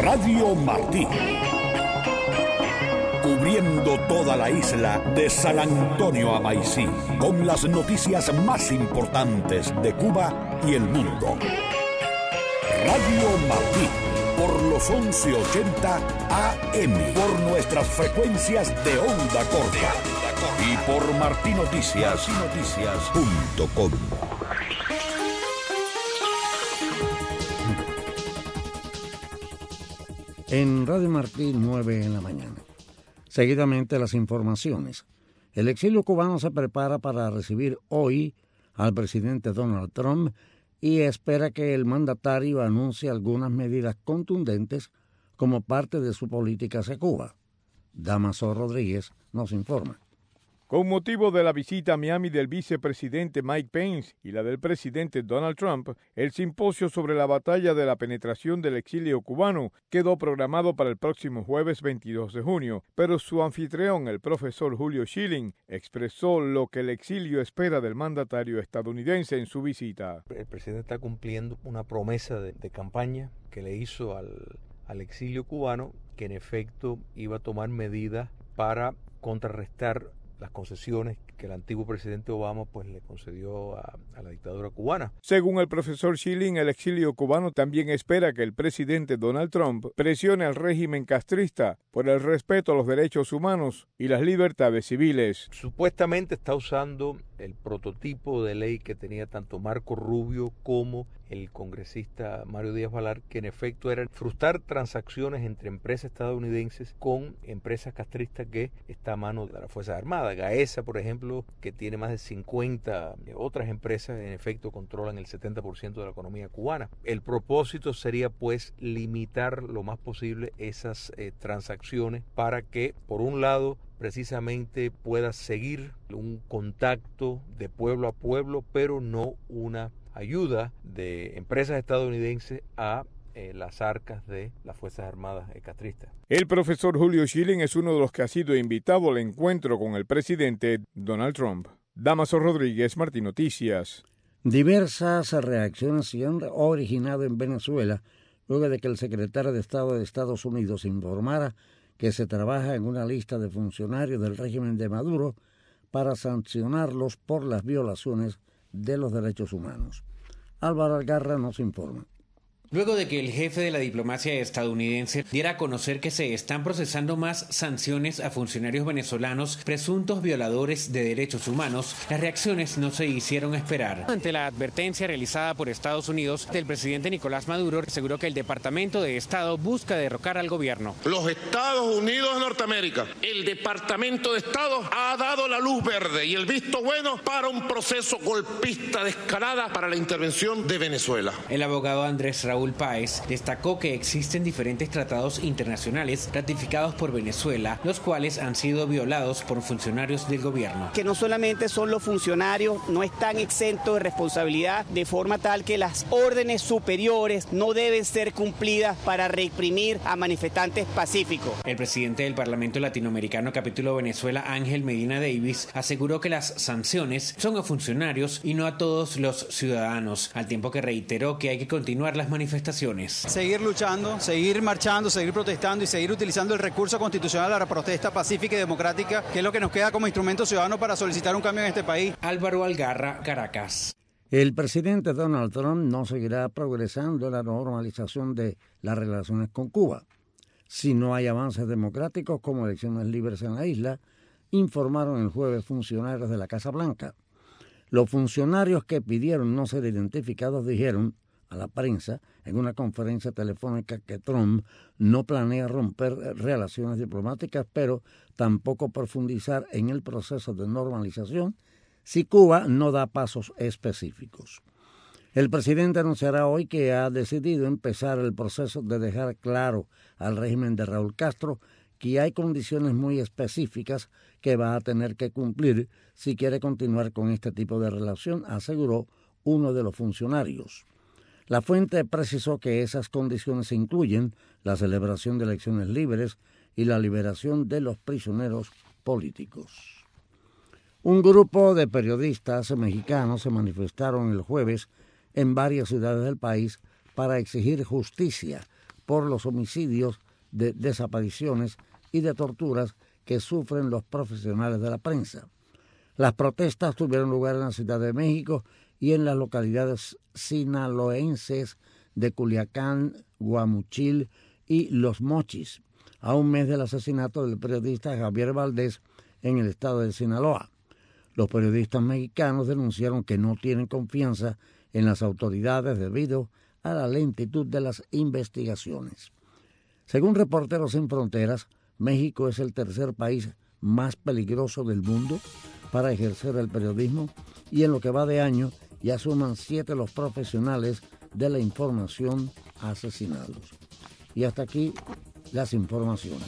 Radio Martí. Cubriendo toda la isla de San Antonio a Maicí, con las noticias más importantes de Cuba y el mundo. Radio Martí, por los 1180 AM, por nuestras frecuencias de onda corta y por martinoticias.com. En Radio Martí, 9 en la mañana. Seguidamente las informaciones. El exilio cubano se prepara para recibir hoy al presidente Donald Trump y espera que el mandatario anuncie algunas medidas contundentes como parte de su política hacia Cuba. Damaso Rodríguez nos informa. Con motivo de la visita a Miami del vicepresidente Mike Pence y la del presidente Donald Trump, el simposio sobre la batalla de la penetración del exilio cubano quedó programado para el próximo jueves 22 de junio, pero su anfitrión, el profesor Julio Schilling, expresó lo que el exilio espera del mandatario estadounidense en su visita. El presidente está cumpliendo una promesa de campaña que le hizo al exilio cubano, que en efecto iba a tomar medidas para contrarrestar las concesiones que el antiguo presidente Obama le concedió a la dictadura cubana. Según el profesor Schilling, el exilio cubano también espera que el presidente Donald Trump presione al régimen castrista por el respeto a los derechos humanos y las libertades civiles. Supuestamente está usando el prototipo de ley que tenía tanto Marco Rubio como el congresista Mario Díaz-Balart, que en efecto era frustrar transacciones entre empresas estadounidenses con empresas castristas que está a mano de las Fuerzas Armadas. Gaesa, por ejemplo, que tiene más de 50 otras empresas, en efecto controlan el 70% de la economía cubana. El propósito sería limitar lo más posible esas transacciones para que, por un lado, precisamente pueda seguir un contacto de pueblo a pueblo, pero no una ayuda de empresas estadounidenses a las arcas de las Fuerzas Armadas castristas. El profesor Julio Schilling es uno de los que ha sido invitado al encuentro con el presidente Donald Trump. Damaso Rodríguez, Martín Noticias. Diversas reacciones se han originado en Venezuela luego de que el secretario de Estado de Estados Unidos informara que se trabaja en una lista de funcionarios del régimen de Maduro para sancionarlos por las violaciones de los derechos humanos. Álvaro Algarra nos informa. Luego de que el jefe de la diplomacia estadounidense diera a conocer que se están procesando más sanciones a funcionarios venezolanos presuntos violadores de derechos humanos, las reacciones no se hicieron esperar. Ante la advertencia realizada por Estados Unidos, el presidente Nicolás Maduro aseguró que el Departamento de Estado busca derrocar al gobierno. Los Estados Unidos de Norteamérica, el Departamento de Estado ha dado la luz verde y el visto bueno para un proceso golpista de escalada para la intervención de Venezuela. El abogado Andrés Raúl Páez destacó que existen diferentes tratados internacionales ratificados por Venezuela, los cuales han sido violados por funcionarios del gobierno. Que no solamente son los funcionarios, no están exentos de responsabilidad, de forma tal que las órdenes superiores no deben ser cumplidas para reprimir a manifestantes pacíficos. El presidente del Parlamento Latinoamericano Capítulo Venezuela, Ángel Medina Davis, aseguró que las sanciones son a funcionarios y no a todos los ciudadanos, al tiempo que reiteró que hay que continuar las manifestaciones. Seguir luchando, seguir marchando, seguir protestando y seguir utilizando el recurso constitucional a la protesta pacífica y democrática, que es lo que nos queda como instrumento ciudadano para solicitar un cambio en este país. Álvaro Algarra, Caracas. El presidente Donald Trump no seguirá progresando en la normalización de las relaciones con Cuba si no hay avances democráticos como elecciones libres en la isla, informaron el jueves funcionarios de la Casa Blanca. Los funcionarios que pidieron no ser identificados dijeron a la prensa en una conferencia telefónica que Trump no planea romper relaciones diplomáticas, pero tampoco profundizar en el proceso de normalización si Cuba no da pasos específicos. El presidente anunciará hoy que ha decidido empezar el proceso de dejar claro al régimen de Raúl Castro que hay condiciones muy específicas que va a tener que cumplir si quiere continuar con este tipo de relación, aseguró uno de los funcionarios. La fuente precisó que esas condiciones incluyen la celebración de elecciones libres y la liberación de los prisioneros políticos. Un grupo de periodistas mexicanos se manifestaron el jueves en varias ciudades del país para exigir justicia por los homicidios, de desapariciones y de torturas que sufren los profesionales de la prensa. Las protestas tuvieron lugar en la Ciudad de México y en las localidades sinaloenses de Culiacán, Guamuchil y Los Mochis, a un mes del asesinato del periodista Javier Valdés en el estado de Sinaloa. Los periodistas mexicanos denunciaron que no tienen confianza en las autoridades debido a la lentitud de las investigaciones. Según Reporteros Sin Fronteras, México es el tercer país más peligroso del mundo para ejercer el periodismo y en lo que va de año ya suman 7 los profesionales de la información asesinados. Y hasta aquí las informaciones.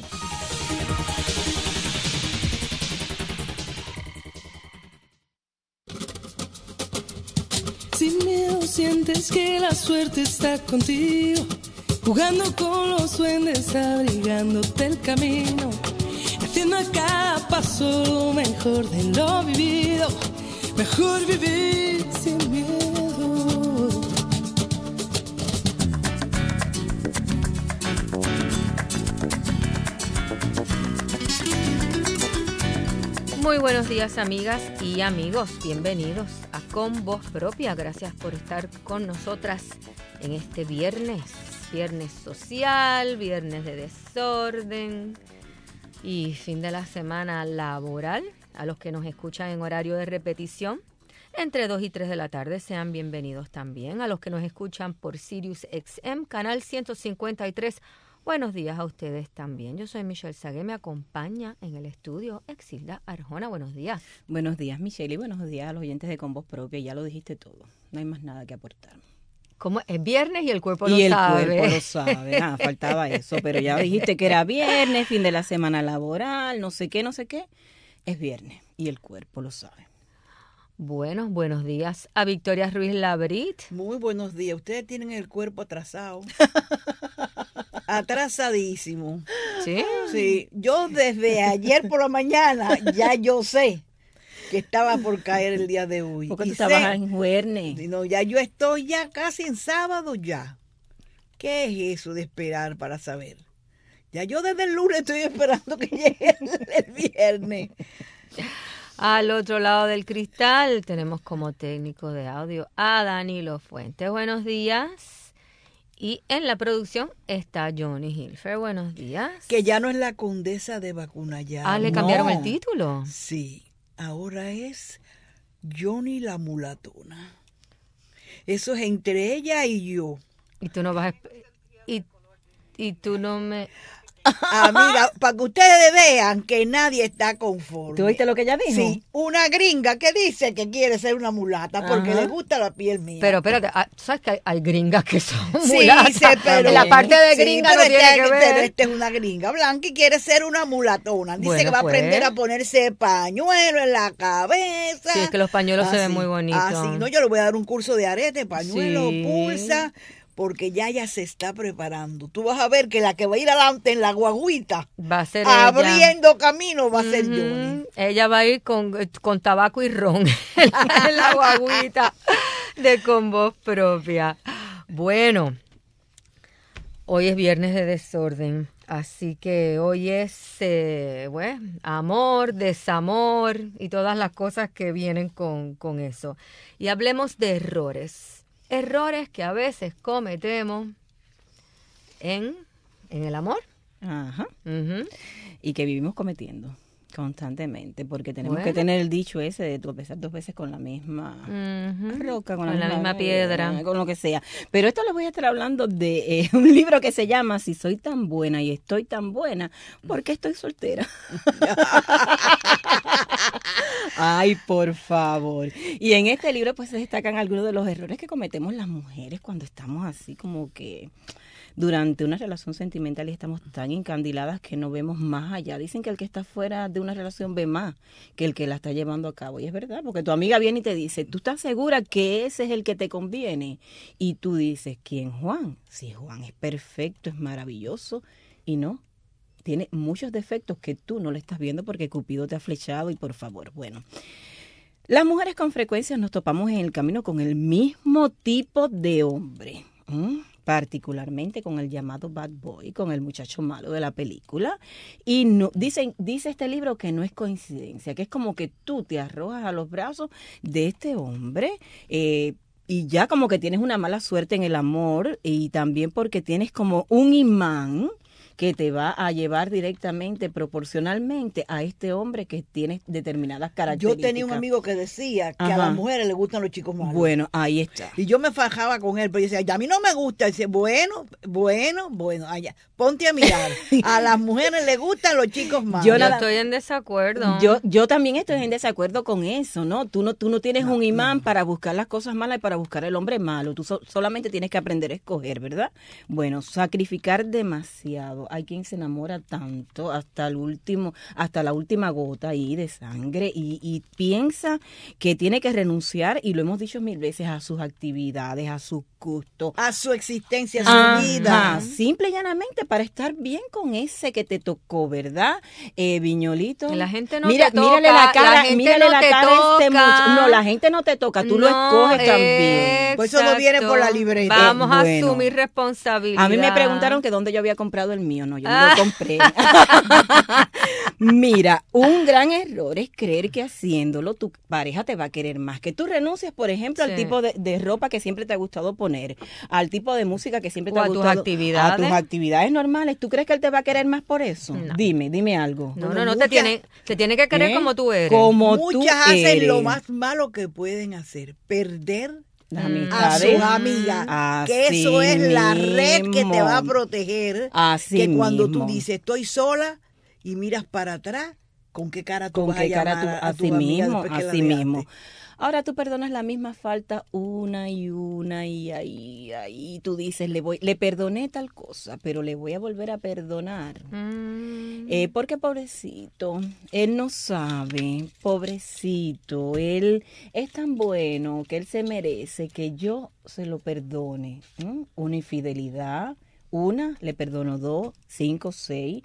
Sin miedo sientes que la suerte está contigo, jugando con los duendes, abrigándote el camino, haciendo a cada paso lo mejor de lo vivido. Mejor vivir sin miedo. Muy buenos días, amigas y amigos. Bienvenidos a Con Voz Propia. Gracias por estar con nosotras en este viernes. Viernes social, viernes de desorden y fin de la semana laboral. A los que nos escuchan en horario de repetición, entre 2 y 3 de la tarde, sean bienvenidos también. A los que nos escuchan por Sirius XM, canal 153, buenos días a ustedes también. Yo soy Michelle Sagué, me acompaña en el estudio Exilda Arjona. Buenos días. Buenos días, Michelle, y buenos días a los oyentes de Con Voz Propia. Ya lo dijiste todo, no hay más nada que aportar. Como es viernes y el cuerpo lo sabe. Y el cuerpo lo sabe. Faltaba eso, pero ya dijiste que era viernes, fin de la semana laboral, no sé qué. Es viernes y el cuerpo lo sabe. Bueno, buenos días a Victoria Ruiz Labrit. Muy buenos días. Ustedes tienen el cuerpo atrasado. Atrasadísimo. ¿Sí? Sí. Yo desde ayer por la mañana ya yo sé que estaba por caer el día de hoy. Porque tú estabas en viernes. No, ya yo estoy ya casi en sábado ya. ¿Qué es eso de esperar para saber? Ya yo desde el lunes estoy esperando que llegue el viernes. Al otro lado del cristal tenemos como técnico de audio a Danilo Fuentes. Buenos días. Y en la producción está Johnny Hilfer. Buenos días. Que ya no es la condesa de Vacunayá. Ah, ¿le cambiaron el título? Sí, ahora es Johnny la Mulatona. Eso es entre ella y yo. Y tú no vas a... Y tú no me... Amiga, para que ustedes vean que nadie está conforme. ¿Tú oíste lo que ella dijo? Sí, una gringa que dice que quiere ser una mulata porque le gusta la piel mía. Pero espérate, ¿sabes que hay gringas que son mulatas? Sí, pero la parte de gringa no tiene que ver. Pero esta es una gringa blanca y quiere ser una mulatona. Dice que va a aprender a ponerse pañuelo en la cabeza. Sí, es que los pañuelos se ven muy bonitos. Así, no, yo le voy a dar un curso de arete, pañuelo, pulsa. Porque ya se está preparando. Tú vas a ver que la que va a ir adelante en la guaguita, va a ser abriendo ella. Camino, va a ser Johnny. Ella va a ir con tabaco y ron en la guaguita de Con Voz Propia. Bueno, hoy es viernes de desorden, así que hoy es amor, desamor y todas las cosas que vienen con eso. Y hablemos de errores. Errores que a veces cometemos en el amor. Ajá. Y que vivimos cometiendo constantemente, porque tenemos que tener el dicho ese de tropezar 2 veces con la misma roca, con la misma piedra, con lo que sea. Pero esto les voy a estar hablando de un libro que se llama Si soy tan buena y estoy tan buena, ¿por qué estoy soltera? Ay, por favor. Y en este libro pues se destacan algunos de los errores que cometemos las mujeres cuando estamos así como que durante una relación sentimental y estamos tan encandiladas que no vemos más allá. Dicen que el que está fuera de una relación ve más que el que la está llevando a cabo. Y es verdad, porque tu amiga viene y te dice, ¿tú estás segura que ese es el que te conviene? Y tú dices, ¿quién, Juan? Si Juan es perfecto, es maravilloso. Y no, tiene muchos defectos que tú no le estás viendo porque Cupido te ha flechado y por favor, bueno. Las mujeres con frecuencia nos topamos en el camino con el mismo tipo de hombre. particularmente con el llamado bad boy, con el muchacho malo de la película. Y no, dice este libro que no es coincidencia, que es como que tú te arrojas a los brazos de este hombre, y ya como que tienes una mala suerte en el amor, y también porque tienes como un imán que te va a llevar directamente, proporcionalmente a este hombre que tiene determinadas características. Yo tenía un amigo que decía que a las mujeres les gustan los chicos malos. Bueno, ahí está. Y yo me fajaba con él, pero yo decía, a mí no me gusta. Y dice, bueno, allá, ponte a mirar. A las mujeres les gustan los chicos malos. Yo estoy en desacuerdo. Yo también estoy en desacuerdo con eso, ¿no? Tú no tienes un imán para buscar las cosas malas y para buscar el hombre malo. Tú solamente tienes que aprender a escoger, ¿verdad? Bueno, sacrificar demasiado. Hay quien se enamora tanto hasta la última gota ahí de sangre y piensa que tiene que renunciar, y lo hemos dicho 1000 veces, a sus actividades, a sus gustos, a su existencia, a su vida. Simple y llanamente para estar bien con ese que te tocó, ¿verdad? Viñolito. La gente no te toca. Mírale la cara, No, la gente no te toca, tú lo escoges también. Pues eso no viene por la libreta. Vamos a asumir responsabilidad. A mí me preguntaron que dónde yo había comprado el mío. No, yo no lo compré. Mira, un gran error es creer que haciéndolo tu pareja te va a querer más. Que tú renuncies, por ejemplo, al tipo de ropa que siempre te ha gustado poner, al tipo de música que siempre te ha gustado. A tus actividades normales. ¿Tú crees que él te va a querer más por eso? No. Dime algo. No, te tiene que querer como tú eres. Muchas hacen lo más malo que pueden hacer, perder a sus amigas, que eso es la red que te va a proteger. Que cuando tú dices estoy sola y miras para atrás, ¿con qué cara tú vas a llamar a tu amiga? Así mismo. Ahora tú perdonas la misma falta una y ahí tú dices, le perdoné tal cosa, pero le voy a volver a perdonar. Porque pobrecito, él no sabe, pobrecito, él es tan bueno que él se merece que yo se lo perdone. Una infidelidad, le perdono 2, 5, 6,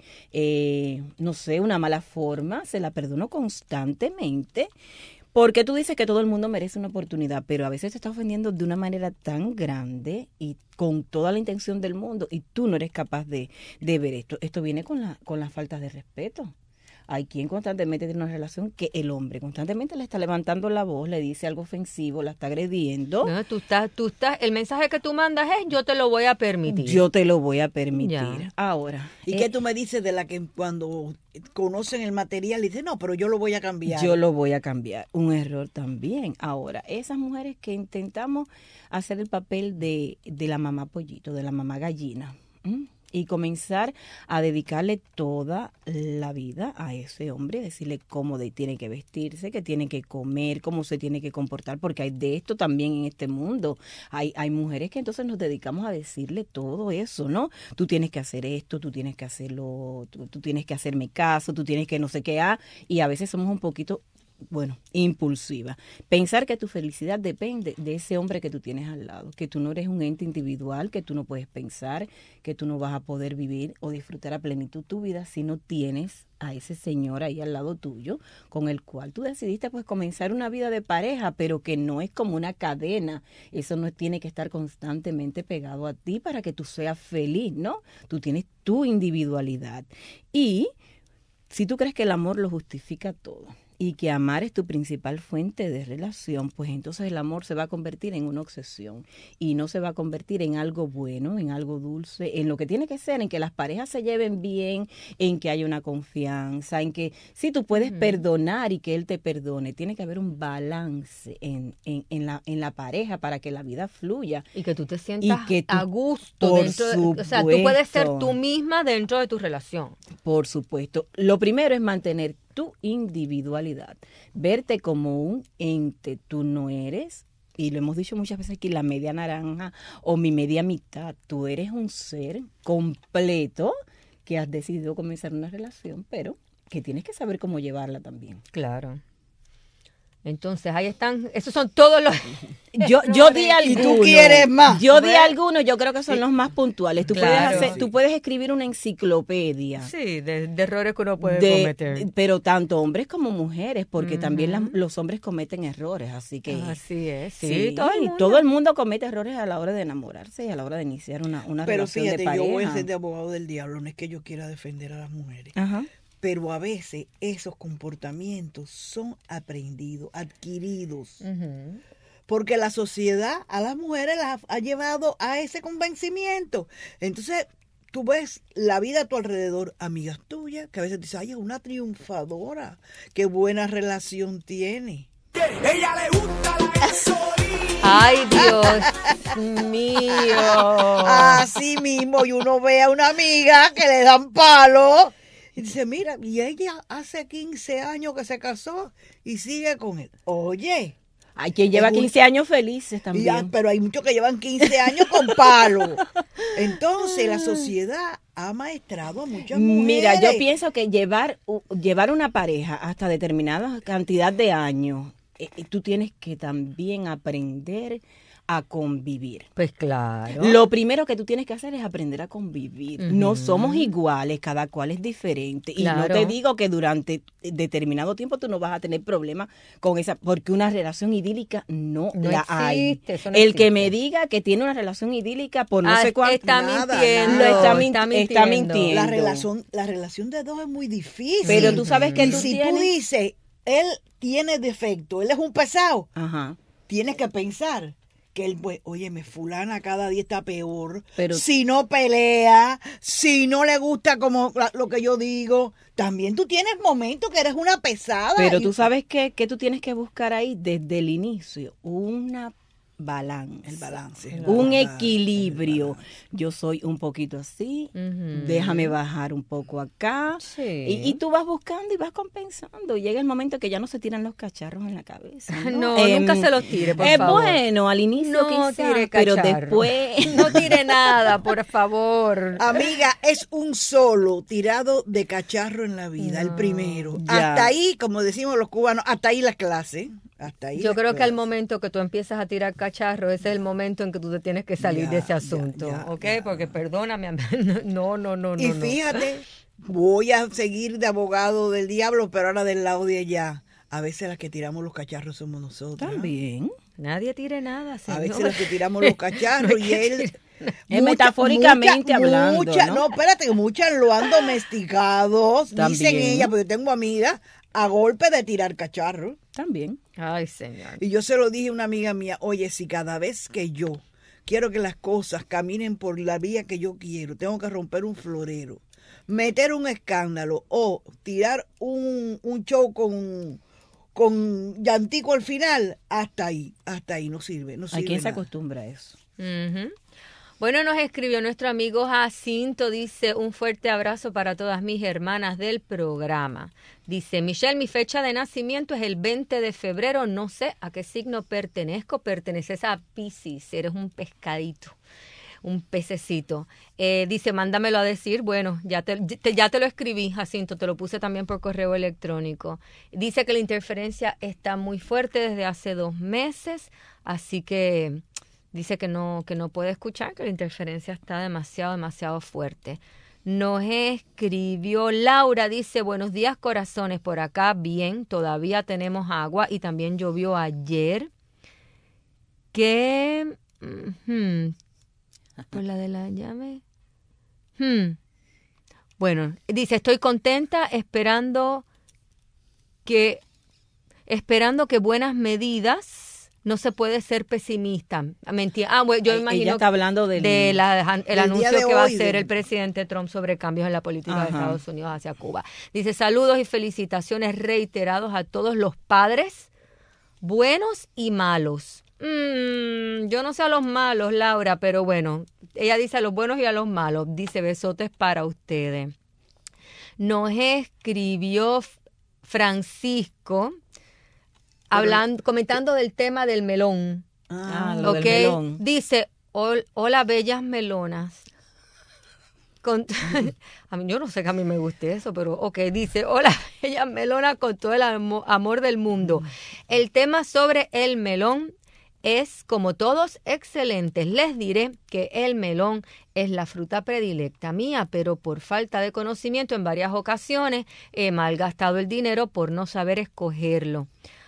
no sé, una mala forma, se la perdono constantemente. Porque tú dices que todo el mundo merece una oportunidad, pero a veces te está ofendiendo de una manera tan grande y con toda la intención del mundo, y tú no eres capaz de ver esto. Esto viene con las faltas de respeto. Hay quien constantemente tiene una relación que el hombre constantemente le está levantando la voz, le dice algo ofensivo, la está agrediendo. No, tú estás, el mensaje que tú mandas es yo te lo voy a permitir. Yo te lo voy a permitir. Ya. Ahora. ¿Y qué tú me dices de la que cuando conocen el material dice no, pero yo lo voy a cambiar? Yo lo voy a cambiar. Un error también. Ahora, esas mujeres que intentamos hacer el papel de la mamá pollito, de la mamá gallina, y comenzar a dedicarle toda la vida a ese hombre, decirle cómo tiene que vestirse, qué tiene que comer, cómo se tiene que comportar, porque hay de esto también en este mundo. Hay mujeres que entonces nos dedicamos a decirle todo eso, ¿no? Tú tienes que hacer esto, tú tienes que hacerlo, tú tienes que hacerme caso, tú tienes que no sé qué, y a veces somos un poquito impulsiva. Pensar que tu felicidad depende de ese hombre que tú tienes al lado, que tú no eres un ente individual, que tú no puedes pensar, que tú no vas a poder vivir o disfrutar a plenitud tu vida si no tienes a ese señor ahí al lado tuyo, con el cual tú decidiste pues comenzar una vida de pareja, pero que no es como una cadena. Eso no tiene que estar constantemente pegado a ti para que tú seas feliz, ¿no? Tú tienes tu individualidad. Y si tú crees que el amor lo justifica todo, y que amar es tu principal fuente de relación, pues entonces el amor se va a convertir en una obsesión y no se va a convertir en algo bueno, en algo dulce, en lo que tiene que ser, en que las parejas se lleven bien, en que haya una confianza, en que sí tú puedes perdonar y que él te perdone. Tiene que haber un balance en la pareja para que la vida fluya. Y que tú te sientas a gusto. O sea, tú puedes ser tú misma dentro de tu relación. Por supuesto. Lo primero es mantener tu individualidad, verte como un ente. Tú no eres, y lo hemos dicho muchas veces aquí, la media naranja o mi media mitad. Tú eres un ser completo que has decidido comenzar una relación, pero que tienes que saber cómo llevarla también. Claro. Entonces, ahí están, esos son todos los... Yo di algunos. ¿Y tú quieres más? Yo di algunos, yo creo que son los más puntuales. Tú, claro, tú puedes escribir una enciclopedia. Sí, de errores que uno puede cometer. Pero tanto hombres como mujeres, porque también los hombres cometen errores, así que... Así es, sí, todo el mundo comete errores a la hora de enamorarse y a la hora de iniciar una relación de pareja. Pero fíjate, yo voy a ser de abogado del diablo, no es que yo quiera defender a las mujeres. Ajá. Pero a veces esos comportamientos son aprendidos, adquiridos. Porque la sociedad a las mujeres las ha llevado a ese convencimiento. Entonces, tú ves la vida a tu alrededor, amigas tuyas, que a veces dices, ay, es una triunfadora, qué buena relación tiene. Ella le gusta la gasolina. Ay, Dios mío. Así mismo, y uno ve a una amiga que le dan palo. Y dice, mira, y ella hace 15 años que se casó y sigue con él. Oye. Hay quien lleva 15 años felices también. Pero hay muchos que llevan 15 años con palo. Entonces, la sociedad ha maestrado a muchas mujeres. Mira, yo pienso que llevar una pareja hasta determinada cantidad de años, tú tienes que también aprender a convivir. Pues claro. Lo primero que tú tienes que hacer es aprender a convivir. No somos iguales, cada cual es diferente. Claro. Y no te digo que durante determinado tiempo tú no vas a tener problemas con esa, porque una relación idílica no la existe, hay. eso no El existe. que me diga que tiene una relación idílica por no sé cuánto, está mintiendo. Está mintiendo. La relación de dos es muy difícil. Pero tú sabes que y si tú dices, él tiene defecto, él es un pesado, tienes que pensar que él, pues, óyeme, fulana cada día está peor. Pero si no pelea, si no le gusta como lo que yo digo, también tú tienes momentos que eres una pesada. Pero tú sabes que tú tienes que buscar ahí desde el inicio una balance. El balance. Un equilibrio. Yo soy un poquito así, déjame bajar un poco acá. Sí. Y tú vas buscando y vas compensando. Llega el momento que ya no se tiran los cacharros en la cabeza. No, nunca se los tire, por favor. Bueno, al inicio no quizás, tire pero cacharro. después... No tire nada, por favor. Amiga, es un solo tirado de cacharro en la vida, el primero. Ya. Hasta ahí, como decimos los cubanos, hasta ahí la clase. Hasta ahí Yo creo que al clase. momento que tú empiezas a tirar cacharro, ese es el momento en que tú te tienes que salir de ese asunto, ¿ok? Porque perdóname, no. Y fíjate, voy a seguir de abogado del diablo, pero ahora del lado de allá. A veces las que tiramos los cacharros somos nosotros. También. Nadie tire nada, señor. A veces las que tiramos los cacharros y él... metafóricamente hablando, ¿no? Espérate, muchas lo han domesticado, dicen ella, porque yo tengo amigas, a golpe de tirar cacharros. También. Ay, señor. Y yo se lo dije a una amiga mía, oye, si cada vez que yo quiero que las cosas caminen por la vía que yo quiero, tengo que romper un florero, meter un escándalo o tirar un show con llantico al final, hasta ahí no sirve. Hay quien se nada. acostumbra a eso. Bueno, nos escribió nuestro amigo Jacinto, dice, un fuerte abrazo para todas mis hermanas del programa. Dice, Michelle, mi fecha de nacimiento es el 20 de febrero, no sé a qué signo pertenezco, perteneces a Piscis, eres un pescadito, un pececito. Dice, mándamelo a decir, bueno, ya te lo escribí, Jacinto, te lo puse también por correo electrónico. Dice que la interferencia está muy fuerte desde hace 2 meses, así que... Dice que no puede escuchar, que la interferencia está demasiado fuerte. Nos escribió Laura, dice, buenos días corazones, por acá bien, todavía tenemos agua y también llovió ayer. ¿Qué? Por la de la llave. Bueno, dice, estoy contenta esperando que buenas medidas. No se puede ser pesimista. Mentira. Bueno, yo imagino ella está hablando el anuncio que va a hacer el presidente Trump sobre cambios en la política de Estados Unidos hacia Cuba. Dice, saludos y felicitaciones reiterados a todos los padres, buenos y malos. Yo no sé a los malos, Laura, pero bueno, ella dice a los buenos y a los malos. Dice, besotes para ustedes. Nos escribió Francisco, comentando del tema del melón. Lo del melón. Dice, hola bellas melonas. A mí, yo no sé que a mí me guste eso, pero ok, dice, hola, ella melona con todo el amor del mundo. El tema sobre el melón es, como todos, excelentes. Les diré que el melón es la fruta predilecta mía, pero por falta de conocimiento en varias ocasiones he malgastado el dinero por no saber escogerlo.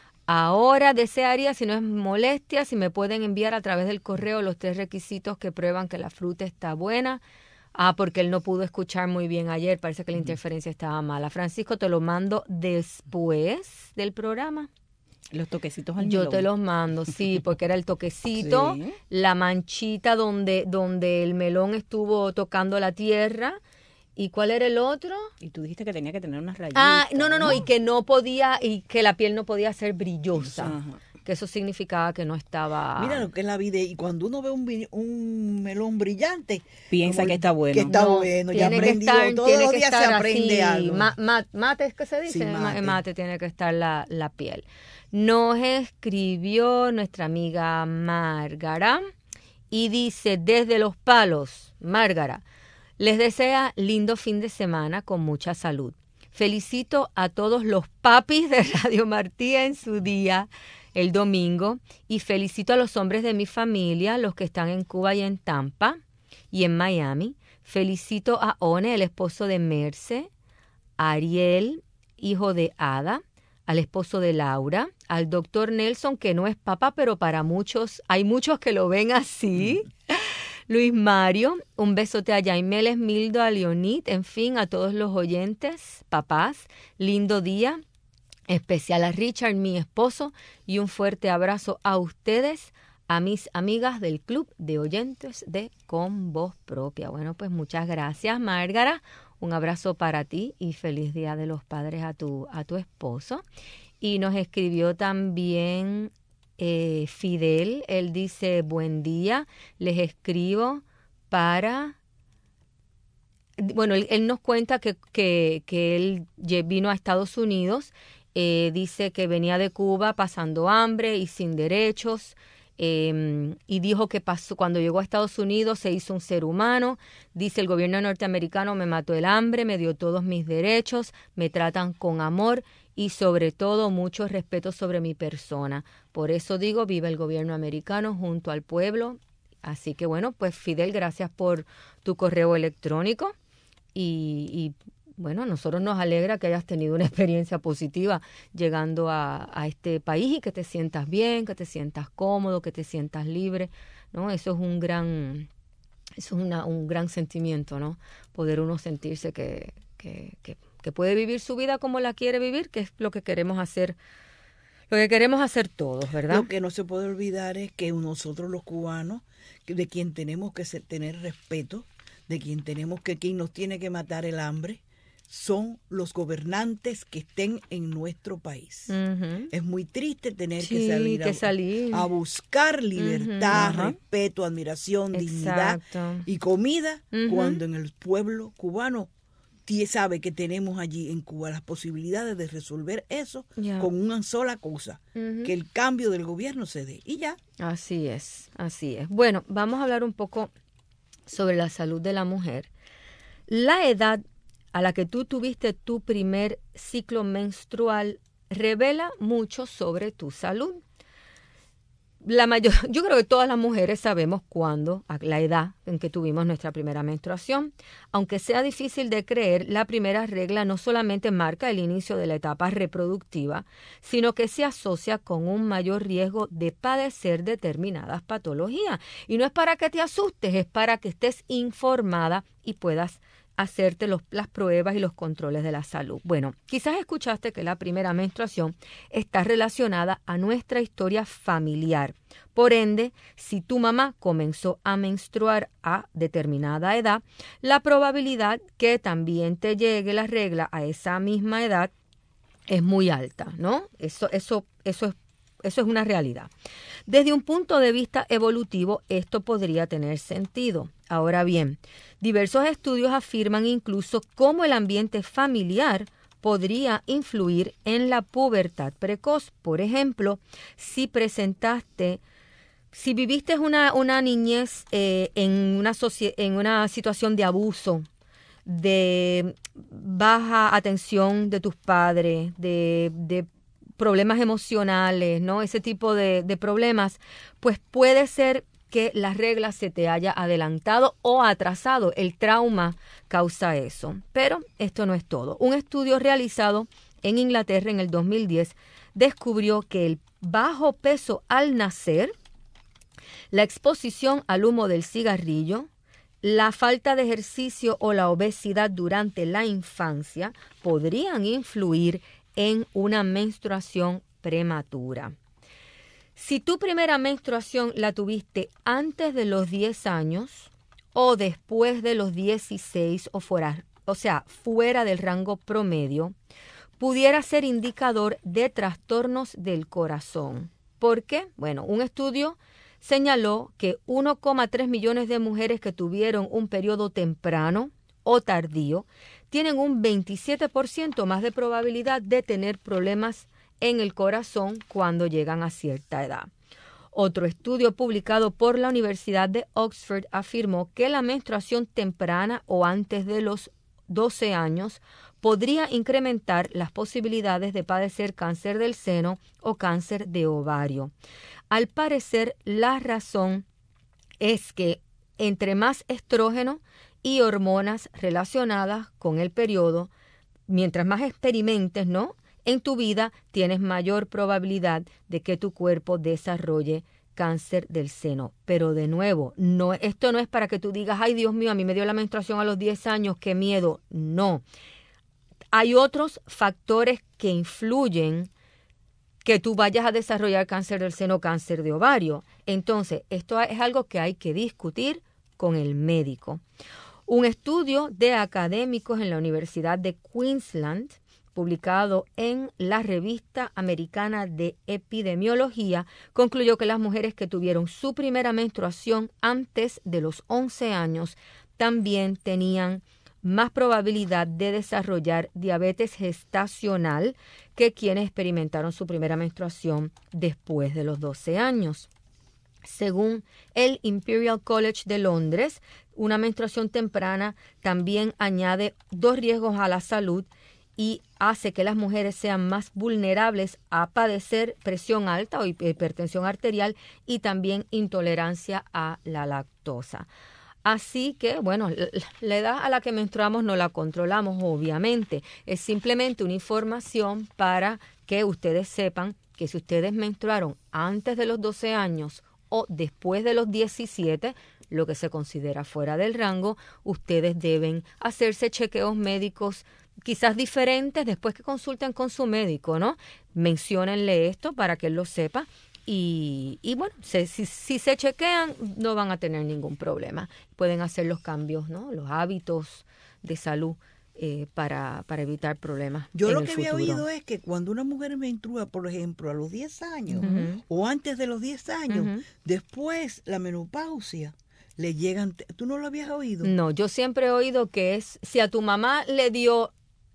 Ahora desearía, si no es molestia, si me pueden enviar a través del correo los 3 requisitos que prueban que la fruta está buena. Porque él no pudo escuchar muy bien ayer, parece que la interferencia estaba mala. Francisco, te lo mando después del programa. Los toquecitos al Yo melón. te los mando, sí, porque era el toquecito, sí. La manchita donde el melón estuvo tocando la tierra. ¿Y cuál era el otro? Y tú dijiste que tenía que tener unas rayitas. No, y que no podía, y que la piel no podía ser brillosa. Ajá. Que eso significaba que no estaba... Mira lo que es la vida, y cuando uno ve un melón brillante... Piensa que está bueno. Que está bueno, ya aprendió, todos los días se aprende algo. Mate, ¿es que se dice? Sí, mate tiene que estar la piel. Nos escribió nuestra amiga Márgara y dice, desde Los Palos, Márgara, les desea lindo fin de semana con mucha salud. Felicito a todos los papis de Radio Martí en su día, el domingo, y felicito a los hombres de mi familia, los que están en Cuba y en Tampa y en Miami. Felicito a One, el esposo de Merce, a Ariel, hijo de Ada, al esposo de Laura, al doctor Nelson, que no es papá, pero para muchos, hay muchos que lo ven así. Luis Mario, un besote a Yaimel Esmildo, a Leonid, en fin, a todos los oyentes, papás, lindo día. Especial a Richard, mi esposo, y un fuerte abrazo a ustedes, a mis amigas del Club de Oyentes de Con Voz Propia. Bueno, pues muchas gracias, Márgara. Un abrazo para ti y feliz Día de los Padres a tu esposo. Y nos escribió también Fidel. Él dice, buen día, les escribo para... Bueno, él nos cuenta que él vino a Estados Unidos. Dice que venía de Cuba pasando hambre y sin derechos, y dijo que cuando llegó a Estados Unidos se hizo un ser humano. Dice, el gobierno norteamericano me mató el hambre, me dio todos mis derechos, me tratan con amor y sobre todo mucho respeto sobre mi persona. Por eso digo, viva el gobierno americano junto al pueblo. Así que bueno, pues Fidel, gracias por tu correo electrónico y bueno, a nosotros nos alegra que hayas tenido una experiencia positiva llegando a este país y que te sientas bien, que te sientas cómodo, que te sientas libre, ¿no? Eso es un gran sentimiento, ¿no? Poder uno sentirse que puede vivir su vida como la quiere vivir, que es lo que queremos hacer todos, ¿verdad? Lo que no se puede olvidar es que nosotros los cubanos, de quien tenemos que tener respeto, de quien nos tiene que matar el hambre, son los gobernantes que estén en nuestro país. Uh-huh. Es muy triste tener que salir a buscar libertad, uh-huh, respeto, admiración, exacto, dignidad y comida, uh-huh, cuando en el pueblo cubano sabe que tenemos allí en Cuba las posibilidades de resolver eso, yeah, con una sola cosa, uh-huh, que el cambio del gobierno se dé y ya. Así es. Bueno, vamos a hablar un poco sobre la salud de la mujer. La edad a la que tú tuviste tu primer ciclo menstrual revela mucho sobre tu salud. Yo creo que todas las mujeres sabemos cuándo, a la edad en que tuvimos nuestra primera menstruación. Aunque sea difícil de creer, la primera regla no solamente marca el inicio de la etapa reproductiva, sino que se asocia con un mayor riesgo de padecer determinadas patologías. Y no es para que te asustes, es para que estés informada y puedas hacerte las pruebas y los controles de la salud. Bueno, quizás escuchaste que la primera menstruación está relacionada a nuestra historia familiar. Por ende, si tu mamá comenzó a menstruar a determinada edad, la probabilidad que también te llegue la regla a esa misma edad es muy alta, ¿no? Eso es una realidad. Desde un punto de vista evolutivo, esto podría tener sentido. Ahora bien, diversos estudios afirman incluso cómo el ambiente familiar podría influir en la pubertad precoz. Por ejemplo, si viviste una niñez en una situación de abuso de baja atención de tus padres, de problemas emocionales, ¿no? Ese tipo de problemas, pues puede ser que la regla se te haya adelantado o atrasado. El trauma causa eso. Pero esto no es todo. Un estudio realizado en Inglaterra en el 2010 descubrió que el bajo peso al nacer, la exposición al humo del cigarrillo, la falta de ejercicio o la obesidad durante la infancia podrían influir en una menstruación prematura. Si tu primera menstruación la tuviste antes de los 10 años o después de los 16 fuera del rango promedio, pudiera ser indicador de trastornos del corazón. ¿Por qué? Bueno, un estudio señaló que 1,3 millones de mujeres que tuvieron un periodo temprano o tardío tienen un 27% más de probabilidad de tener problemas en el corazón cuando llegan a cierta edad. Otro estudio publicado por la Universidad de Oxford afirmó que la menstruación temprana o antes de los 12 años podría incrementar las posibilidades de padecer cáncer del seno o cáncer de ovario. Al parecer, la razón es que entre más estrógeno y hormonas relacionadas con el periodo, mientras más experimentes, ¿no?, en tu vida, tienes mayor probabilidad de que tu cuerpo desarrolle cáncer del seno. Pero de nuevo, esto no es para que tú digas, ay Dios mío, a mí me dio la menstruación a los 10 años, qué miedo. No. Hay otros factores que influyen que tú vayas a desarrollar cáncer del seno o cáncer de ovario. Entonces, esto es algo que hay que discutir con el médico. Un estudio de académicos en la Universidad de Queensland, publicado en la Revista Americana de Epidemiología, concluyó que las mujeres que tuvieron su primera menstruación antes de los 11 años también tenían más probabilidad de desarrollar diabetes gestacional que quienes experimentaron su primera menstruación después de los 12 años. Según el Imperial College de Londres, una menstruación temprana también añade 2 riesgos a la salud y hace que las mujeres sean más vulnerables a padecer presión alta o hipertensión arterial y también intolerancia a la lactosa. Así que, bueno, la edad a la que menstruamos no la controlamos, obviamente. Es simplemente una información para que ustedes sepan que si ustedes menstruaron antes de los 12 años o después de los 17, lo que se considera fuera del rango, ustedes deben hacerse chequeos médicos quizás diferentes después que consulten con su médico, ¿no? Menciónenle esto para que él lo sepa y bueno, si se chequean no van a tener ningún problema. Pueden hacer los cambios, ¿no? Los hábitos de salud para evitar problemas. Yo en lo el que futuro. había oído es que cuando una mujer menstrua, por ejemplo, a los 10 años o antes de los 10 años, después la menopausia, le llegan. ¿Tú no lo habías oído? No, yo siempre he oído que es si a tu mamá le dio,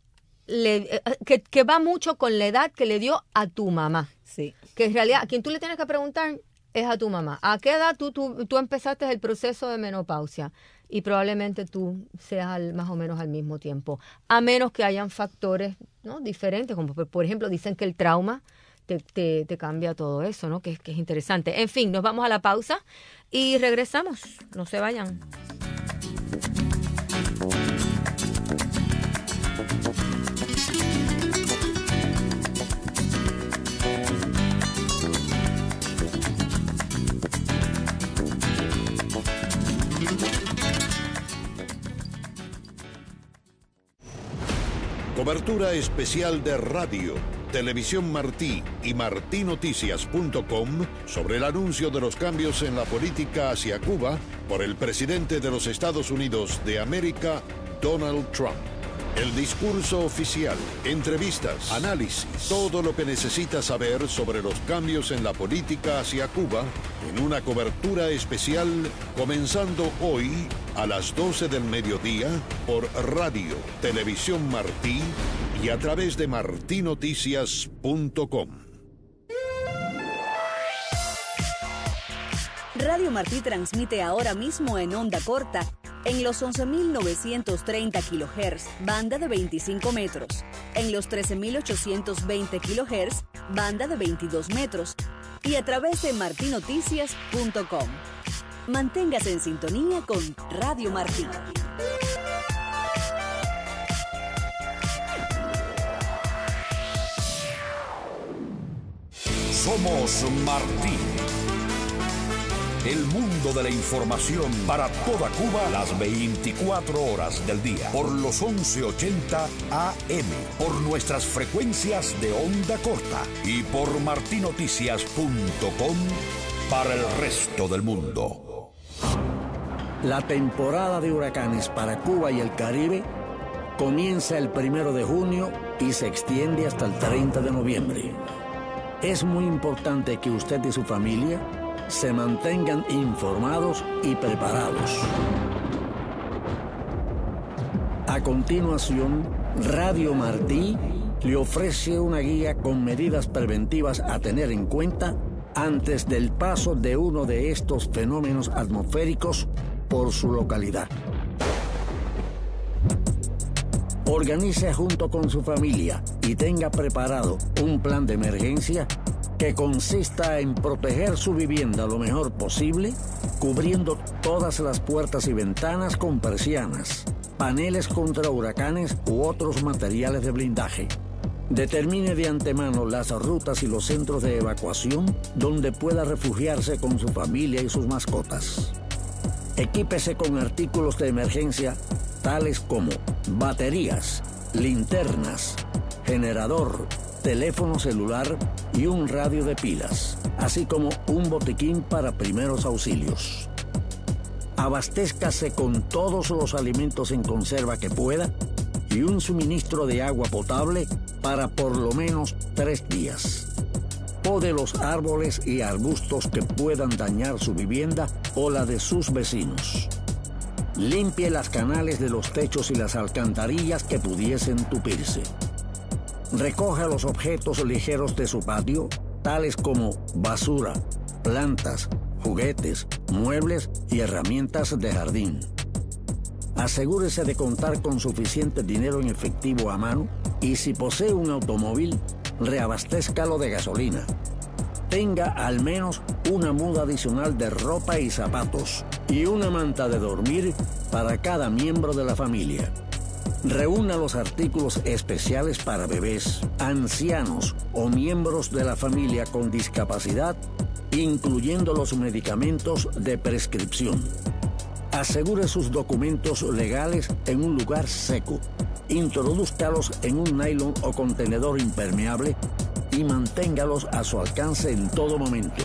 que va mucho con la edad que le dio a tu mamá. Sí. Que en realidad a quien tú le tienes que preguntar es a tu mamá. ¿A qué edad tú empezaste el proceso de menopausia? Y probablemente tú seas más o menos al mismo tiempo. A menos que hayan factores, ¿no?, diferentes, como por ejemplo dicen que el trauma te cambia todo eso, ¿no? Que es interesante. En fin, nos vamos a la pausa y regresamos. No se vayan. Cobertura especial de radio, Televisión Martí y martinoticias.com sobre el anuncio de los cambios en la política hacia Cuba por el presidente de los Estados Unidos de América, Donald Trump. El discurso oficial, entrevistas, análisis, todo lo que necesitas saber sobre los cambios en la política hacia Cuba en una cobertura especial comenzando hoy a las 12 del mediodía por Radio Televisión Martí y a través de martinoticias.com. Radio Martí transmite ahora mismo en onda corta En los 11.930 kHz, banda de 25 metros. En los 13.820 kHz, banda de 22 metros. Y a través de martinoticias.com. Manténgase en sintonía con Radio Martí. Somos Martí. El mundo de la información para toda Cuba las 24 horas del día. Por los 1180 AM. Por nuestras frecuencias de onda corta. Y por martinoticias.com para el resto del mundo. La temporada de huracanes para Cuba y el Caribe comienza el 1 de junio y se extiende hasta el 30 de noviembre. Es muy importante que usted y su familia se mantengan informados y preparados. A continuación, Radio Martí le ofrece una guía con medidas preventivas a tener en cuenta antes del paso de uno de estos fenómenos atmosféricos por su localidad. Organice junto con su familia y tenga preparado un plan de emergencia que consista en proteger su vivienda lo mejor posible, cubriendo todas las puertas y ventanas con persianas, paneles contra huracanes u otros materiales de blindaje. Determine de antemano las rutas y los centros de evacuación donde pueda refugiarse con su familia y sus mascotas. Equípese con artículos de emergencia tales como baterías, linternas, generador, teléfono celular y un radio de pilas, así como un botiquín para primeros auxilios. Abastézcase con todos los alimentos en conserva que pueda y un suministro de agua potable para por lo menos 3 días. Pode los árboles y arbustos que puedan dañar su vivienda o la de sus vecinos. Limpie las canales de los techos y las alcantarillas que pudiesen tupirse. Recoja los objetos ligeros de su patio, tales como basura, plantas, juguetes, muebles y herramientas de jardín. Asegúrese de contar con suficiente dinero en efectivo a mano y si posee un automóvil, reabastézcalo de gasolina. Tenga al menos una muda adicional de ropa y zapatos y una manta de dormir para cada miembro de la familia. Reúna los artículos especiales para bebés, ancianos o miembros de la familia con discapacidad, incluyendo los medicamentos de prescripción. Asegure sus documentos legales en un lugar seco. Introdúzcalos en un nylon o contenedor impermeable y manténgalos a su alcance en todo momento.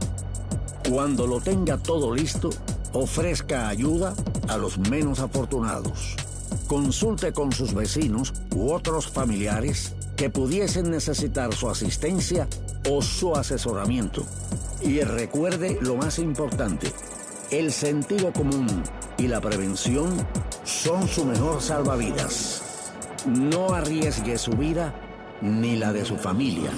Cuando lo tenga todo listo, ofrezca ayuda a los menos afortunados. Consulte con sus vecinos u otros familiares que pudiesen necesitar su asistencia o su asesoramiento. Y recuerde lo más importante, el sentido común y la prevención son su mejor salvavidas. No arriesgue su vida ni la de su familia.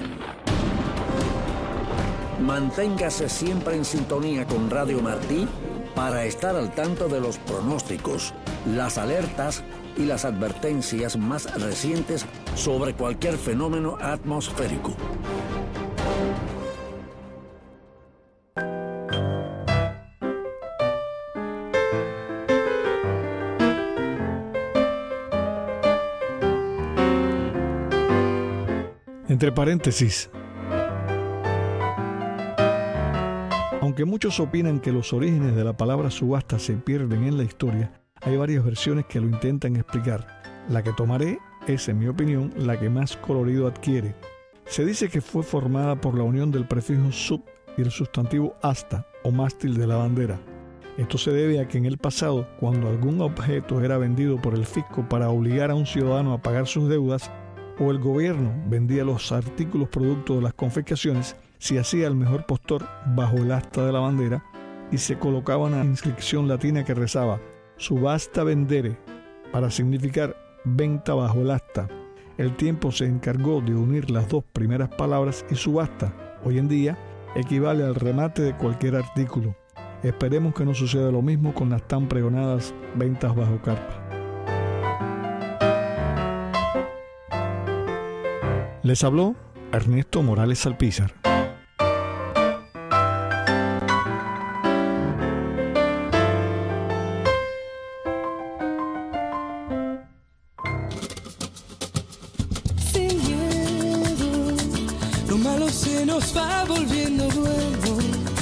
Manténgase siempre en sintonía con Radio Martí para estar al tanto de los pronósticos, las alertas y las advertencias más recientes sobre cualquier fenómeno atmosférico. Entre paréntesis, aunque muchos opinan que los orígenes de la palabra subasta se pierden en la historia, hay varias versiones que lo intentan explicar. La que tomaré es, en mi opinión, la que más colorido adquiere. Se dice que fue formada por la unión del prefijo sub y el sustantivo asta o mástil de la bandera. Esto se debe a que en el pasado, cuando algún objeto era vendido por el fisco para obligar a un ciudadano a pagar sus deudas, o el gobierno vendía los artículos producto de las confiscaciones, se hacía el mejor postor bajo el asta de la bandera y se colocaba una inscripción latina que rezaba subasta vendere, para significar venta bajo el asta. El tiempo se encargó de unir las dos primeras palabras y subasta, hoy en día, equivale al remate de cualquier artículo. Esperemos que no suceda lo mismo con las tan pregonadas ventas bajo carpa. Les habló Ernesto Morales Alpizar. Sin miedo, lo malo se nos va volviendo bueno.